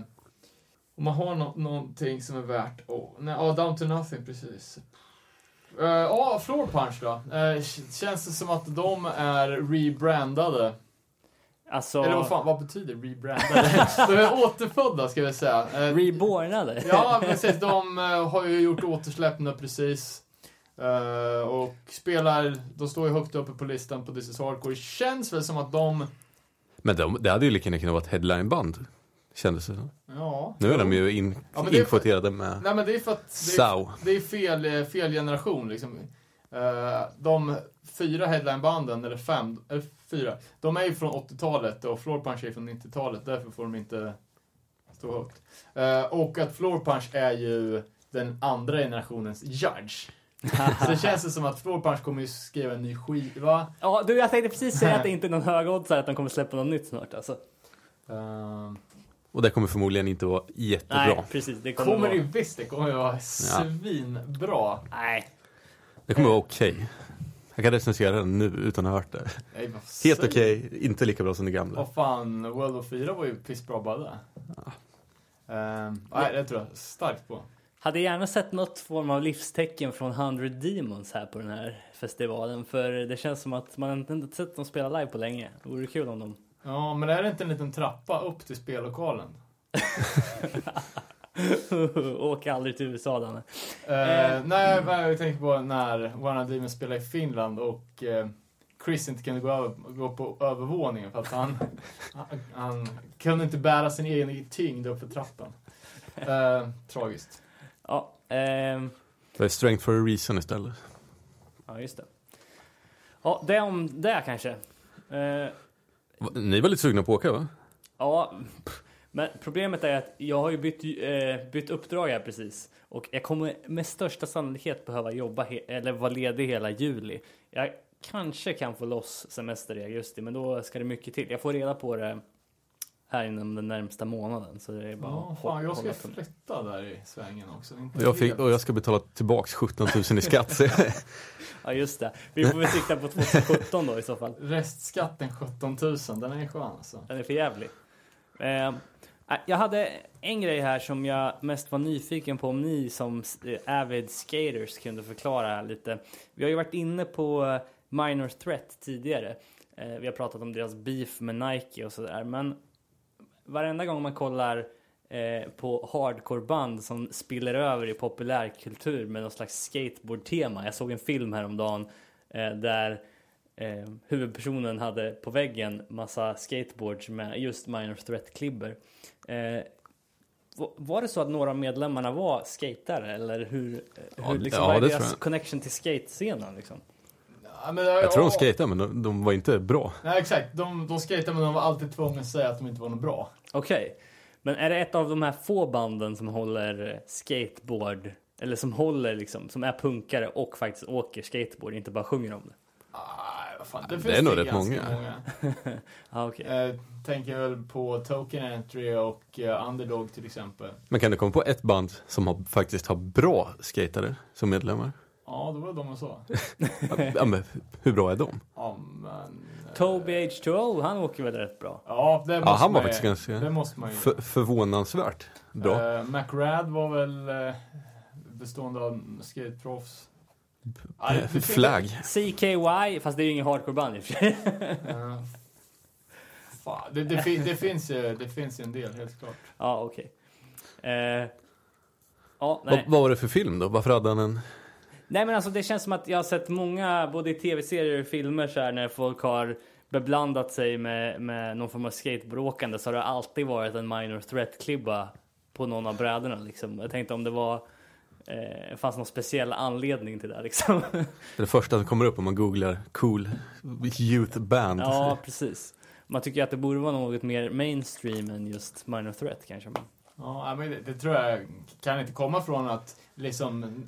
om man har no- någonting som är värt. Oh, nej, ja, Down to Nothing, precis. Eh, Ja, uh, Floor Punch då. Uh, känns det som att de är rebrandade? Alltså... Eller vad fan, vad betyder rebrandade? De är återfödda, ska vi säga. Uh, Rebornade. Ja, precis. De uh, har ju gjort återsläpp nu precis. Uh, och spelar, de står ju högt uppe på listan på This is Hardcore. Det känns väl som att de... Men de, det hade ju lika gärna kunnat vara ett headlineband. Kändes det som. Ja. Nu är de ju in, Ja, men det är för- inkvoterade med Nej, men det är för att det är, Sao. det är fel, eh, fel generation liksom. Uh, de fyra headlinebanden, eller fem, eller fyra, de är ju från åttiotalet och Floor Punch är från nittiotalet, därför får de inte stå högt. Uh, och att Floor Punch är ju den andra generationens Judge. Så det känns som att Floor Punch kommer ju skriva en ny skiva. Ja, du, jag tänkte precis säga att det inte är någon hög odds att de kommer släppa något nytt snart alltså. Uh, Och det kommer förmodligen inte vara jättebra. Nej, precis. Det kommer, kommer vara... det ju visst, det kommer ju vara svinbra. Nej. Det kommer vara okej. Okay. Jag kan recensera den nu utan att ha hört det. Nej, helt okej, okay, inte lika bra som det gamla. Och fan, World of fyra var ju pissbra bara det. Ja. Uh, nej, det tror jag starkt på. Hade gärna sett något form av livstecken från hundred Demons här på den här festivalen. För det känns som att man inte sett dem spela live på länge. Det vore kul om de... Ja, men är det inte en liten trappa upp till spellokalen? Åk aldrig till U S A, Danne. Uh, nej, jag tänkte på när One of Demons spelade i Finland och uh, Chris inte kunde gå, över, gå på övervåningen för att han, han, han kunde inte bära sin egen tyngd upp för trappan. Uh, tragiskt. Ja, ehm... det är strength for a reason istället. Ja, just det. Ja, det om det kanske. Uh... Ni var lite sugna på att åka, va? Ja, men problemet är att jag har ju bytt, eh, bytt uppdrag här precis. Och jag kommer med största sannolikhet behöva jobba he- eller vara ledig hela juli. Jag kanske kan få loss semester i augusti, men då ska det mycket till. Jag får reda på det här inom den närmsta månaden. Så det är bara ja, fan, jag ska flytta där i svängen också. Och jag, fick, och jag ska betala tillbaks sjutton tusen i skatt. Ja, just det. Vi får väl sikta på tjugohundrasjutton då i så fall. Restskatten sjutton tusen, den är skön alltså. Den är för jävlig. Eh, jag hade en grej här som jag mest var nyfiken på om ni som avid skaters kunde förklara lite. Vi har ju varit inne på Minor Threat tidigare. Eh, vi har pratat om deras beef med Nike och sådär. Men varenda gång man kollar eh, på hardcore-band som spiller över i populärkultur med någon slags skateboard-tema. Jag såg en film häromdagen eh, där eh, huvudpersonen hade på väggen massa skateboards med just Minor Threat-klibber. Eh, var det så att några av medlemmarna var skatare? Eller hur, ja, hur liksom, ja, vad är det deras connection till skate-scenen liksom? Ja, men, ja, jag tror de skatade, men de, de var inte bra. Nej, exakt. De, de skatade, men de var alltid tvungna att säga att de inte var något bra. Okej. Okay. Men är det ett av de här få banden som håller skateboard, eller som håller liksom, som är punkare och faktiskt åker skateboard, inte bara sjunger om det? Ah, vad fan. Det, det är nog rätt många. många. ah, okay. Jag tänker väl på Token Entry och uh, Underdog till exempel. Men kan du komma på ett band som har, faktiskt har bra skatare som medlemmar? Ja, det var de och så. Ja, men hur bra är de? Ja, men... Toby H two O, han åker väl rätt bra? Ja, det måste ja, han var man, faktiskt ganska det måste man ju. För, förvånansvärt bra. Uh, McRad var väl uh, bestående av skateproffs. Uh, Flag. C K Y, fast det är ju ingen hardcore-band i och för sig. uh, fan, det, det, fin, det, finns ju, det finns ju en del, helt klart. Ja, okej. Okay. Uh, ja, Va, vad var det för film då? Varför hade han en... Nej, men alltså det känns som att jag har sett många, både i tv-serier och filmer så här, när folk har beblandat sig med, med någon form av skateboardåkande, så har det alltid varit en Minor Threat-klibba på någon av brädorna liksom. Jag tänkte om det var eh, fanns någon speciell anledning till det liksom. Det är det första som kommer upp om man googlar cool youth band. Ja, precis. Man tycker att det borde vara något mer mainstream än just Minor Threat kanske. Ja, men det, det tror jag kan inte komma från att liksom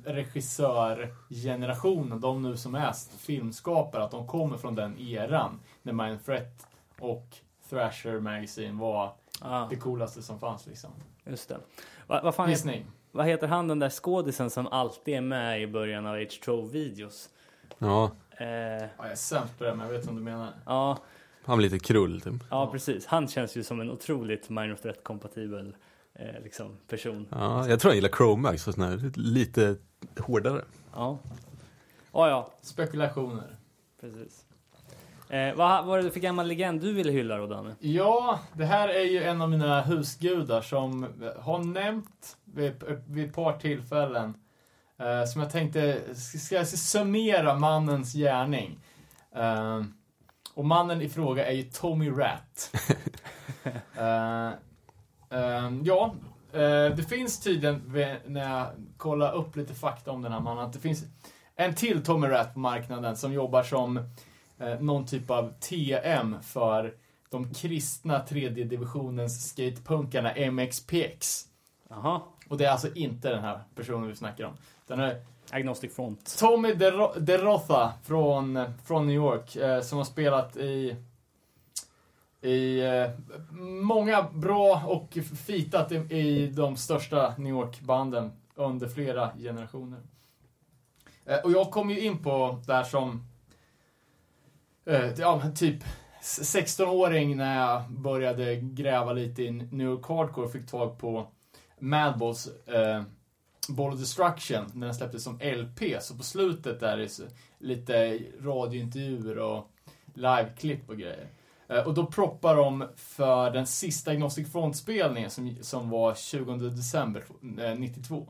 regissörgenerationen, de nu som är filmskapare, att de kommer från den eran när Minor Threat och Thrasher Magazine var ah. det coolaste som fanns liksom. Just det. Va, vad fan Disney. Heter, vad heter han den där skådisen som alltid är med i början av H two O-videos? Ja. Eh, ja, jag är sämst på det, men jag vet vad du menar. Ja. Han är lite krull typ. Ja, precis. Han känns ju som en otroligt Minor Threat-kompatibel eh, liksom, person. Ja, jag tror jag gillar Chromax och sån här, lite hårdare. Ja. Ja, ja. Spekulationer. Precis. Eh, vad var det för gammal legend du ville hylla då, Danne? Ja, det här är ju en av mina husgudar som har nämnt vid, vid ett par tillfällen. Eh, som jag tänkte, ska jag summera mannens gärning. Eh, och mannen i fråga är ju Tommy Rat. eh, eh, ja, eh, det finns tydligen, när jag kollar upp lite fakta om den här mannen, att det finns en till Tommy Rat på marknaden som jobbar som eh, någon typ av T M för de kristna tredje divisionens skatepunkarna M X P X. Aha. Och det är alltså inte den här personen vi snackar om. Den är Agnostic Front. Tommy De, De Rotha från, från New York eh, som har spelat i i eh, många bra och fitat i, i de största New York-banden under flera generationer. Eh, och jag kom ju in på där som eh, ja, typ sexton-åring när jag började gräva lite i New York Hardcore och fick tag på Madballs eh, Ball of Destruction när den släpptes som L P. Så på slutet där är det lite radiointervjuer och liveklipp och grejer. Eh, och då proppar de för den sista Agnostic Front-spelningen som, som var tjugonde december eh, nittiotvå.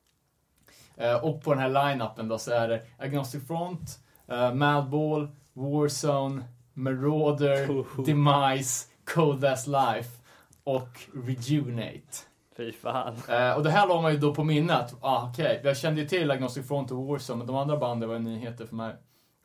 Eh, och på den här line-upen då så är det Agnostic Front, eh, Madball, Warzone, Marauder, Oho. Demise, Cold as Life och Rejuvenate. Fy fan. Eh, och det här la man ju då på minnet. Ah, okej, okay. Jag kände ju till Agnostic Front och Warzone, men de andra banden var ju nyheter för mig.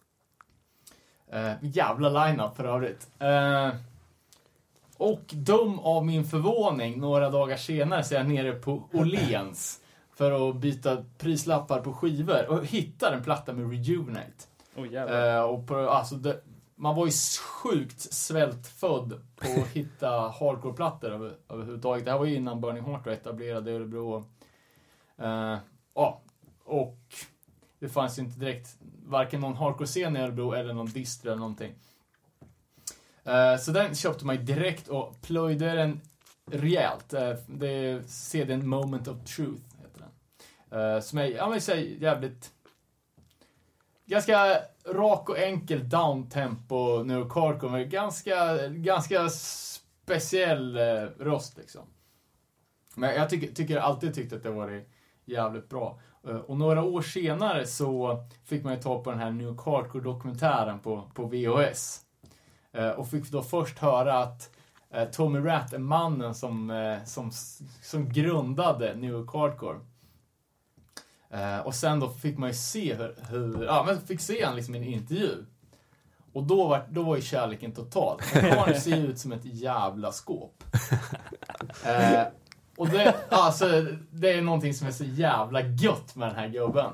Eh, jävla line-up för övrigt. Eh, och dum av min förvåning, några dagar senare så är jag nere på Åhléns för att byta prislappar på skivor och hittar en platta med Rejuvenate. Oh, jävlar. Eh, och på, alltså det, man var ju sjukt svältfödd på att hitta hardcore-plattor över, överhuvudtaget. Det här var ju innan Burning Heart var etablerad i Örebro. Uh, ja, och det fanns ju inte direkt varken någon hardcore-scen i Örebro eller någon distro eller någonting. Uh, så den köpte man ju direkt och plöjde den rejält. Uh, det är C D:n Moment of Truth heter den. Uh, som är, ja men säg jävligt ganska rak och enkel downtempo New York Hardcore med ganska, ganska speciell eh, röst liksom. Men jag tycker, tycker alltid tyckt att det var jävligt bra. Uh, och några år senare så fick man ju ta på den här New York Hardcore-dokumentären på, på V H S. Uh, och fick då först höra att uh, Tommy Rat är mannen som, uh, som, som grundade New York Hardcore. Uh, och sen då fick man ju se hur, hur ja men fick se han liksom i en intervju. Och då var, då var ju kärleken total. Han ser ut som ett jävla skåp. Uh, och det, alltså, det är någonting som är så jävla gött med den här gubben.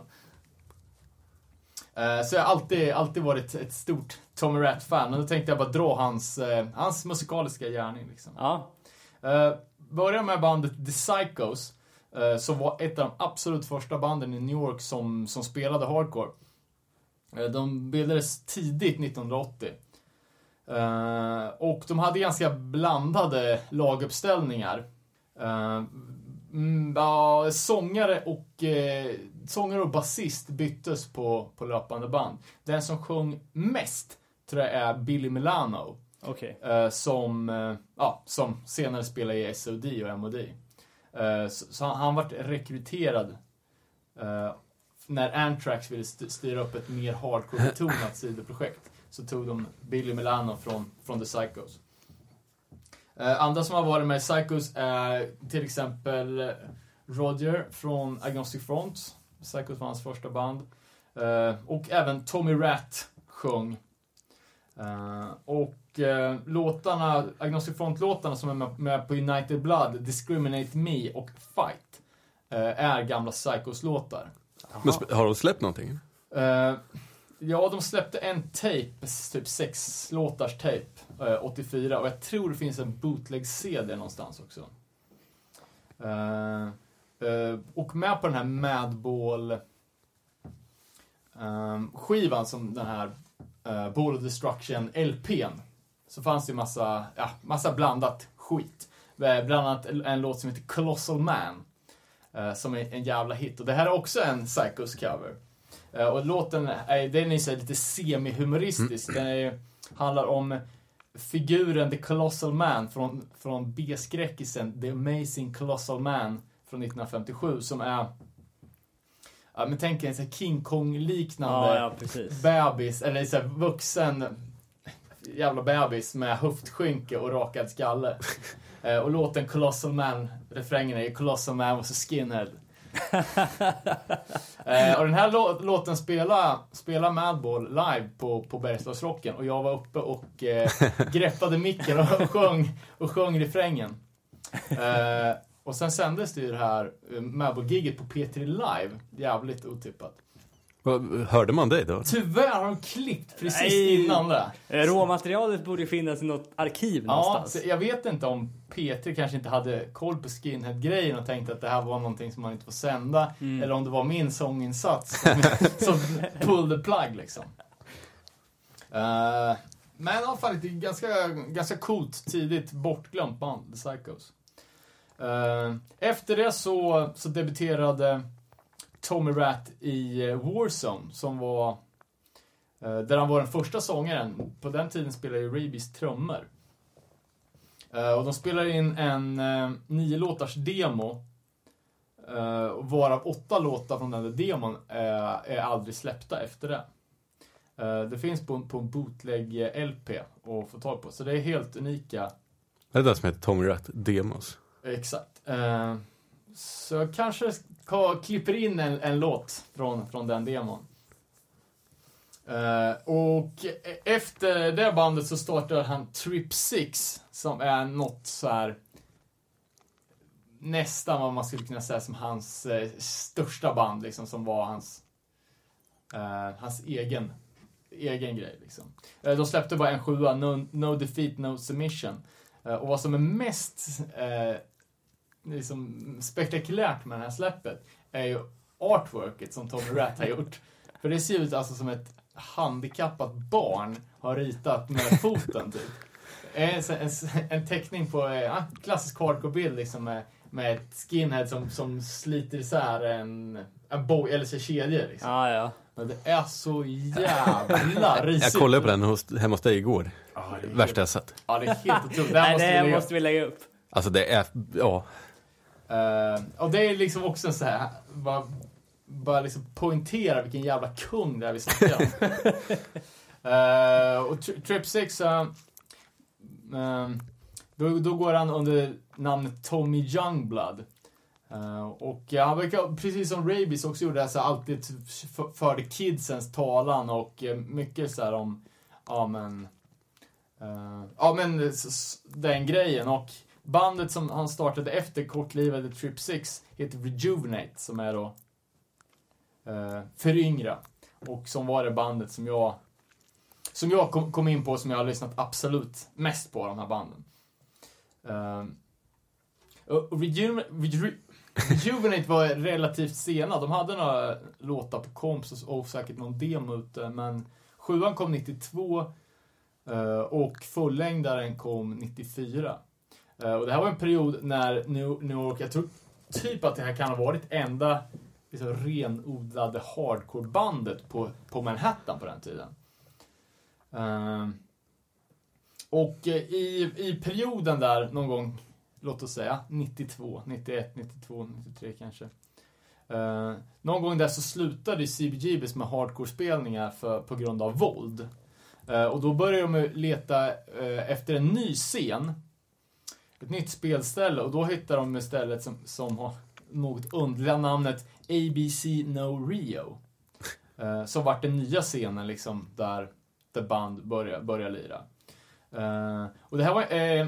Uh, så jag har alltid, alltid varit ett stort Tommy Rat-fan. Och då tänkte jag bara dra hans, uh, hans musikaliska gärning liksom. Ja. Uh, börjar med bandet The Psychos. Uh, som var ett av de absolut första banden i New York som, som spelade hardcore. Uh, de bildades tidigt nittonhundraåttio. Uh, och de hade ganska blandade laguppställningar. Uh, mm, uh, sångare och uh, sångare och basist byttes på, på löpande band. Den som sjöng mest tror jag är Billy Milano. Okej. Uh, som, uh, ja, som senare spelade i S O D och M O D. Uh, så, så han, han var rekryterad uh, när Anthrax ville st- styra upp ett mer hardcore-betonat sidoprojekt. Så tog de Billy Milano från, från The Psychos. Uh, andra som har varit med i Psychos är till exempel Roger från Agnostic Front. Psychos var hans första band. Uh, och även Tommy Rat sjöng. Uh, och uh, låtarna, Agnostic Front-låtarna som är med, med på United Blood, Discriminate Me och Fight uh, är gamla Psychos-låtar. Men sp- har de släppt någonting? Uh, ja, de släppte en tape, typ sex låtars tape, uh, åttiofyra. Och jag tror det finns en bootleg-C D någonstans också. Uh, uh, och med på den här Madball uh, skivan som den här Uh, Ball of Destruction L P:n, så fanns det ju massa, ja, massa blandat skit. Bland annat en låt som heter Colossal Man, uh, som är en jävla hit. Och det här är också en Psychos cover. Uh, och låten är, den är så lite semi-humoristisk. Den är, handlar om figuren The Colossal Man från, från B-skräckisen The Amazing Colossal Man från nittonhundrafemtiosju, som är, ja, men tänk en så här King Kong-liknande Ja, ja, precis. bebis, eller så här vuxen jävla bebis med höftskynke och rakad skalle. eh, och låten Colossal Man, refrängen är Colossal Man was a skinhead. eh, och den här lå- låten spela, spela Madball live på, på Bergslagsrocken. Och jag var uppe och eh, greppade micken och sjöng, och sjöng refrängen. Eh, och sen sändes det ju det här Madball-giget på P tre Live. Jävligt otippat. Hörde man dig då? Tyvärr har de klippt precis Nej. innan det. Råmaterialet borde ju finnas i något arkiv Ja, någonstans. så jag vet inte om P tre kanske inte hade koll på skinhead-grejen och tänkte att det här var någonting som man inte får sända. Mm. Eller om det var min sånginsats som, som pulled the plug liksom. Uh, men i alla fall ett ganska, ganska coolt, tidigt bortglömt band, The Psychos. Uh, efter det så, så debuterade Tommy Ratt i Warzone, som var uh, där han var den första sångaren. På den tiden spelade ju Rabies trummor. Uh, och de spelade in en uh, nio låtars demo. Uh, varav åtta låtar från den där demon uh, är aldrig släppta efter det. Uh, det finns på, på en bootleg-L P att få tag på. Så det är helt unika. Det är det som heter Tommy Ratt Demos. Exakt. Uh, så jag kanske ska, klipper in en, en låt från, från den demon. Uh, och efter det bandet så startade han Trip Six, som är något så här nästan vad man skulle kunna säga som hans eh, största band liksom, som var hans eh, hans egen egen grej liksom. Eh, de släppte bara en sjua, no, no Defeat, No Submission. Eh, och vad som är mest eh, liksom spektakulärt med det här släppet är ju artworket som Tommy Ratt har gjort. För det ser ut alltså som ett handikappat barn har ritat med foten typ. En, en, en teckning på en eh, klassisk hardcore-bild liksom med, med ett skinhead som, som sliter isär en, en boj, eller så kedjor liksom. Ja, ja. Men det är så jävla risigt. Jag kollade på den hos, hemma hos dig igår. Ja, det är Värsta jag sett. Ja, det är helt otroligt. Det här Nej, måste det vi lägga- måste vi lägga upp. Alltså det är, ja. Uh, och det är liksom också så här, bara, bara liksom poängtera vilken jävla kung det är vi snackar om. uh, och tri- Trip Six, uh, um, då, då går han under namnet Tommy Youngblood. Uh, och ja, han verkar, precis som Rabies också gjorde, alltså, alltid f- förde kidsens talan och uh, mycket så här om, ja men, uh, ja men s- s- den grejen. Och bandet som han startade efter kortlivade Trip Six heter Rejuvenate, som är då uh, föryngra. Och som var det bandet som jag som jag kom, kom in på, som jag har lyssnat absolut mest på, de här banden. Uh, och Rejuvenate, Reju, Rejuvenate var relativt sena. De hade några låtar på komps och säkert någon demo ute, men sjuan kom nittiotvå uh, och fullängdaren kom nittiofyra. Uh, och det här var en period när New, New York, jag tror typ att det här kan ha varit enda liksom, renodlade hardcore-bandet på, på Manhattan på den tiden. Uh, och uh, i, i perioden där någon gång, låt oss säga nittiotvå, nittioett, nittiotvå, nittiotre kanske. Uh, någon gång där så slutade C B G B's med hardcore-spelningar för, på grund av våld. Uh, och då började de leta uh, efter en ny scen. Ett nytt spelställe. Och då hittade de istället som, som har något underliga namnet A B C No Rio. Uh, så vart den nya scenen liksom där, där band började, började lira. Uh, och det här var... Uh,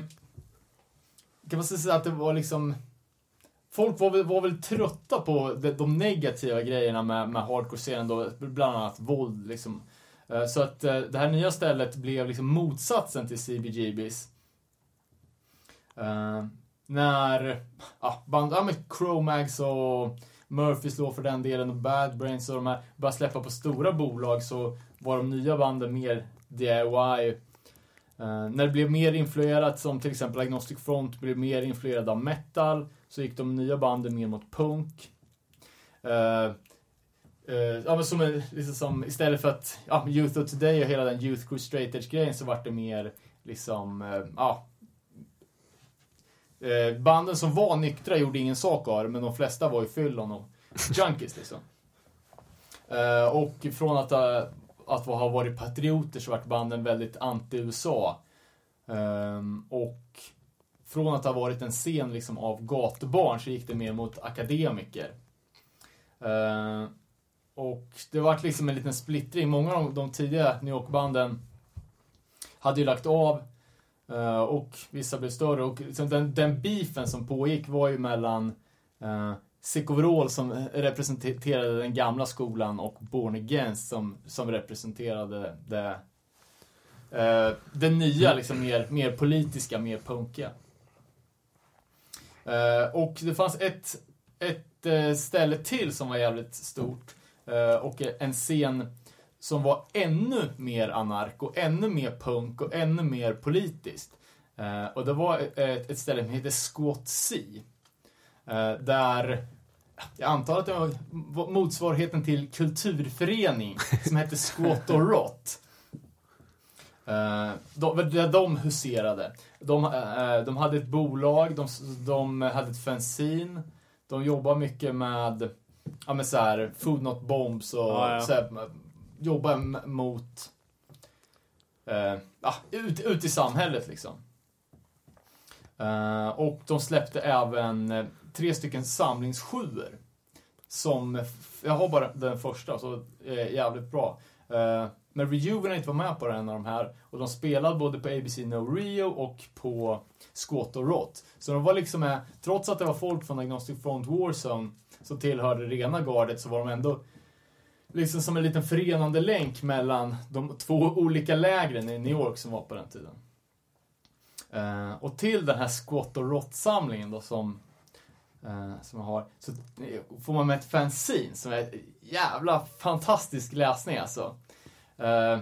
kan man säga att det var liksom... Folk var väl, var väl trötta på de, de negativa grejerna med, med hardcore-scenen då, bland annat våld liksom. Uh, så att uh, det här nya stället blev liksom motsatsen till C B G B's. Uh, när uh, band, ja, med Cro-Mags och Murphys då för den delen och Bad Brains och de här började släppa på stora bolag, så var de nya banden mer D I Y. Uh, när det blev mer influerat, som till exempel Agnostic Front blev mer influerad av metal, så gick de nya banden mer mot punk. Uh, uh, ja, men som, liksom som, istället för att ja, Youth of Today och hela den Youth Crew Straight Edge-grejen, så var det mer liksom, uh, ja uh, banden som var nyktra gjorde ingen sak av det, men de flesta var ju fyllon och junkies liksom. Uh, och från att uh, att ha varit patrioter så vart banden väldigt anti-U S A. Um, och från att ha varit en scen liksom av gatubarn så gick det mer mot akademiker. Uh, och det var liksom en liten splittring. Många av de tidiga New York-banden hade ju lagt av. Uh, och vissa blev större. Och liksom den, den beefen som pågick var ju mellan uh, Sick Overall som representerade den gamla skolan och Born Against som, som representerade det, uh, det nya, liksom mer, mer politiska, mer punkiga. Uh, och det fanns ett, ett uh, ställe till som var jävligt stort. Uh, och en scen som var ännu mer anarko, ännu mer punk och ännu mer politiskt. Uh, och det var ett, ett ställe som heter Squat C. Uh, där jag antar att det var motsvarigheten till kulturförening som hette Squat och Rot. Uh, de, där de huserade. De, uh, de hade ett bolag, de, de hade ett fanzine. De jobbade mycket med, ja, med så här, Food Not Bombs och ja, ja. Så här, jobba mot uh, ja, ut, ut i samhället liksom. Uh, och de släppte även uh, tre stycken samlingssjuor som, jag har bara den första så är uh, jävligt bra. Uh, men Rejuvenate var med på en av de här och de spelade både på A B C No Rio och på Squat och Rot. Så de var liksom med, trots att det var folk från Agnostic Front Warzone som tillhörde rena gardet, så var de ändå liksom som en liten förenande länk mellan de två olika lägren i New York som var på den tiden. Uh, och till den här Squat och Rot-samlingen då som, uh, som jag har, så får man med ett fanzine som är jävla fantastisk läsning alltså. Uh,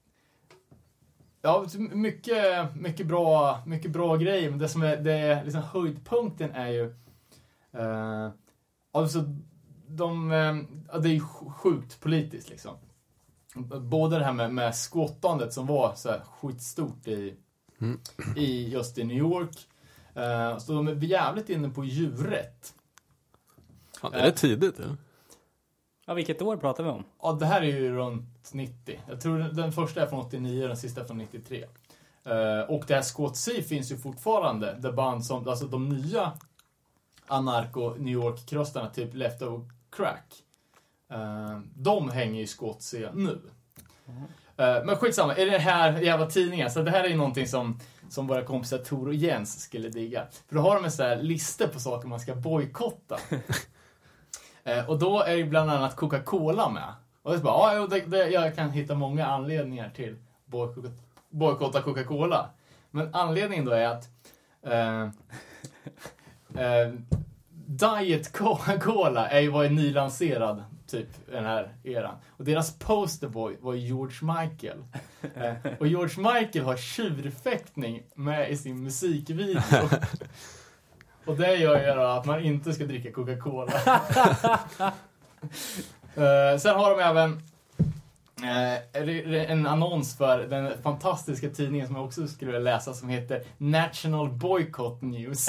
ja, mycket, mycket, bra, mycket bra grejer, men det som är, det är liksom höjdpunkten är ju uh, alltså de, uh, det är ju sjukt politiskt liksom. Både det här med, med skottandet som var så här skitstort i Mm. i just i New York. Uh, så de är jävligt inne på djurrätt. Ja, det är uh, tidigt, ja. Ja, vilket år pratar vi om? Ja, det här är ju runt nittio. Jag tror den första är från åttionio och den sista är från nittiotre. Uh, och det här Squat C finns ju fortfarande. Det band som, alltså de nya anarko New York-krostarna, typ Left Over Crack. Uh, de hänger ju Squat C nu. Mm. Men skitsamma, är det här jävla tidningen? Så det här är ju någonting som, som våra kompisar Tor och Jens skulle digga. För då har de en sån här lista på saker man ska bojkotta. Och då är ju bland annat Coca-Cola med. Och det är bara, ja, det, det, jag kan hitta många anledningar till bojkotta, bojkotta Coca-Cola. Men anledningen då är att eh, eh, Diet Coca-Cola är ju var ju nylanserad typ den här eran. Och deras posterboy var George Michael. eh, och George Michael har tjurfäktning med i sin musikvideo. Och det gör ju att man inte ska dricka Coca-Cola. eh, sen har de även eh, en annons för den fantastiska tidningen som jag också skulle läsa som heter National Boycott News.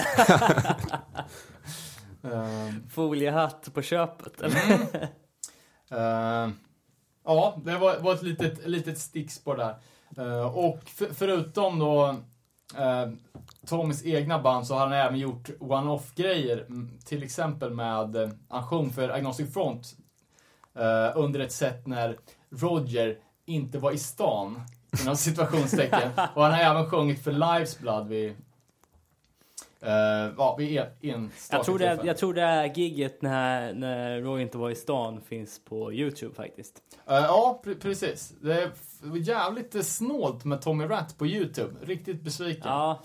um, Foliehatt på köpet, eller? Uh, ja, det var, var ett litet, litet stickspår där. Uh, och för, förutom då uh, Tommys egna band så har han även gjort one-off-grejer. Till exempel med uh, han sjöng för Agnostic Front uh, under ett sätt när Roger inte var i stan, inom situationstecken. Och han har även sjungit för Lives Blood vid Uh, ja, vi är en jag tror det jag tror det är gigget när när Roy inte var i stan finns på YouTube faktiskt. Uh, ja, pre- precis. Det är jävligt snålt med Tommy Rat på YouTube. Riktigt besviken. Ja.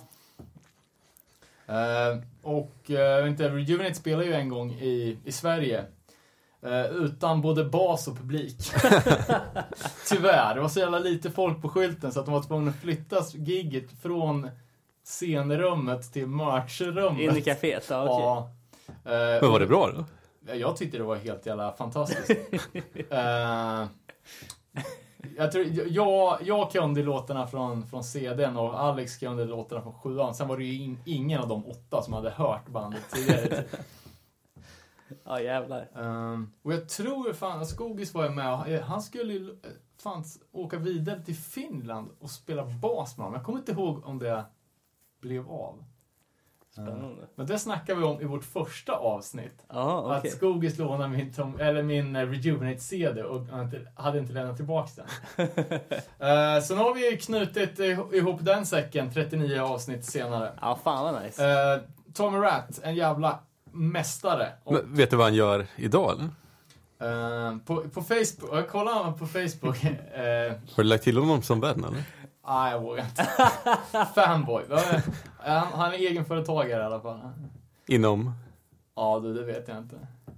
Uh, och uh, inte Rejuvenate spelar ju en gång i i Sverige uh, utan både bas och publik. Tyvärr, det var så jävla lite folk på skylten så att de var tvungna att flytta gigget från scenrummet till merchrummet. In i caféet, ja, okej. Ja. Uh, Men var det bra då? Jag tyckte det var helt jävla fantastiskt. uh, jag, tror, jag, jag kunde låtarna från, från C D:n och Alex kunde låtarna från sjuan. Sen var det ju in, ingen av de åtta som hade hört bandet tidigare. Ja, jävlar. Uh, och jag tror fan, Skogis var med. Han skulle ju fan åka vidare till Finland och spela bas med dem. Jag kommer inte ihåg om det blev av. Spännande. Men det snackar vi om i vårt första avsnitt. Ja, okej. Att Skogis lånade min, Tom, eller min eh, Rejuvenate-C D och han inte, hade inte lämnat tillbaka den. uh, så nu har vi knutit ihop den säcken trettionio avsnitt senare. Ja, fan vad nice. Uh, Tommy Rat, en jävla mästare. Och, Men, vet du vad han gör idag eller? uh, på, på Facebook, jag kollar på Facebook. uh, Har du lagt till honom som vän eller? Nej, jag vågar inte. Fanboy. Han, han är egenföretagare i alla fall. Inom? Ja, du, det vet jag inte.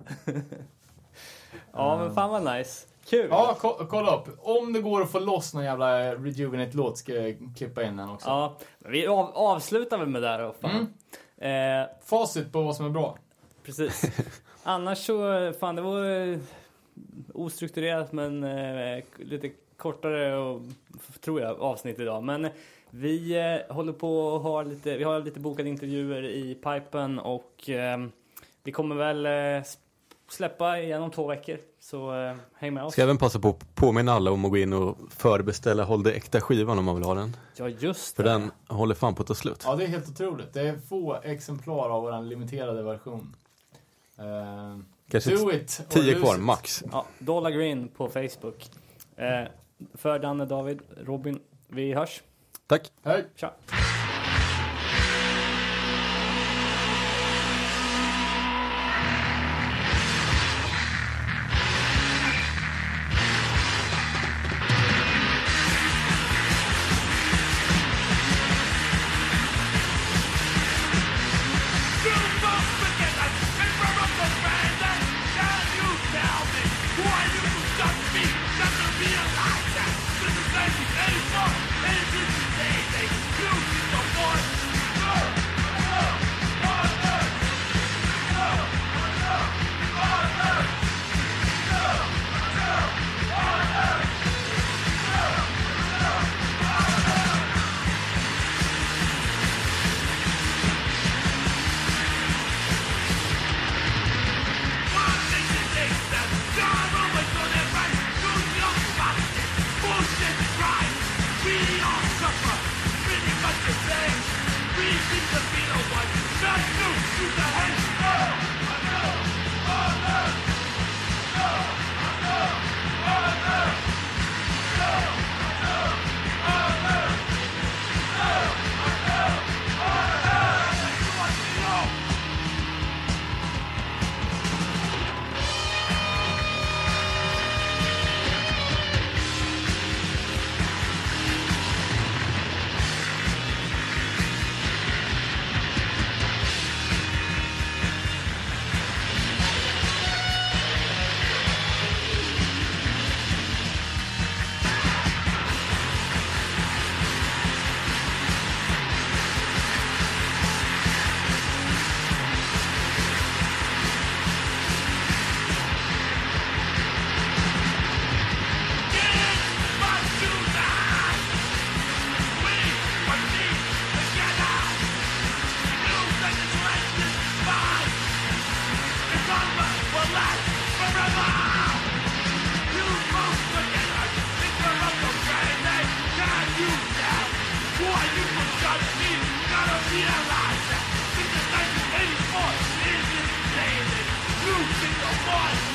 Ja, men fan vad nice. Kul. Ja, ko- kolla upp. Om det går att få loss någon jävla Rejuvenate-låt ska jag klippa in den också. Ja, vi av, avslutar väl med det här då, fan. Mm. Eh, Facit på vad som är bra. precis. Annars så, fan det var eh, ostrukturerat men eh, lite kortare och, tror jag, avsnitt idag. Men vi eh, håller på och har lite, vi har lite bokade intervjuer i pipen och eh, vi kommer väl eh, släppa igen om två veckor. Så eh, häng med oss. Ska även passa på att påminna alla om att gå in och förbeställa Håll det äkta skivan om man vill ha den. Ja, just För det. den håller fan på att ta slut. Ja, det är helt otroligt. Det är få exemplar av vår limiterade version. Uh, Kanske do it or tio lose kvar, it. max. Ja, Dollar Green på Facebook. Eh, för Danne, David, Robin, vi hörs. Tack. Hej. Tja. Losing the one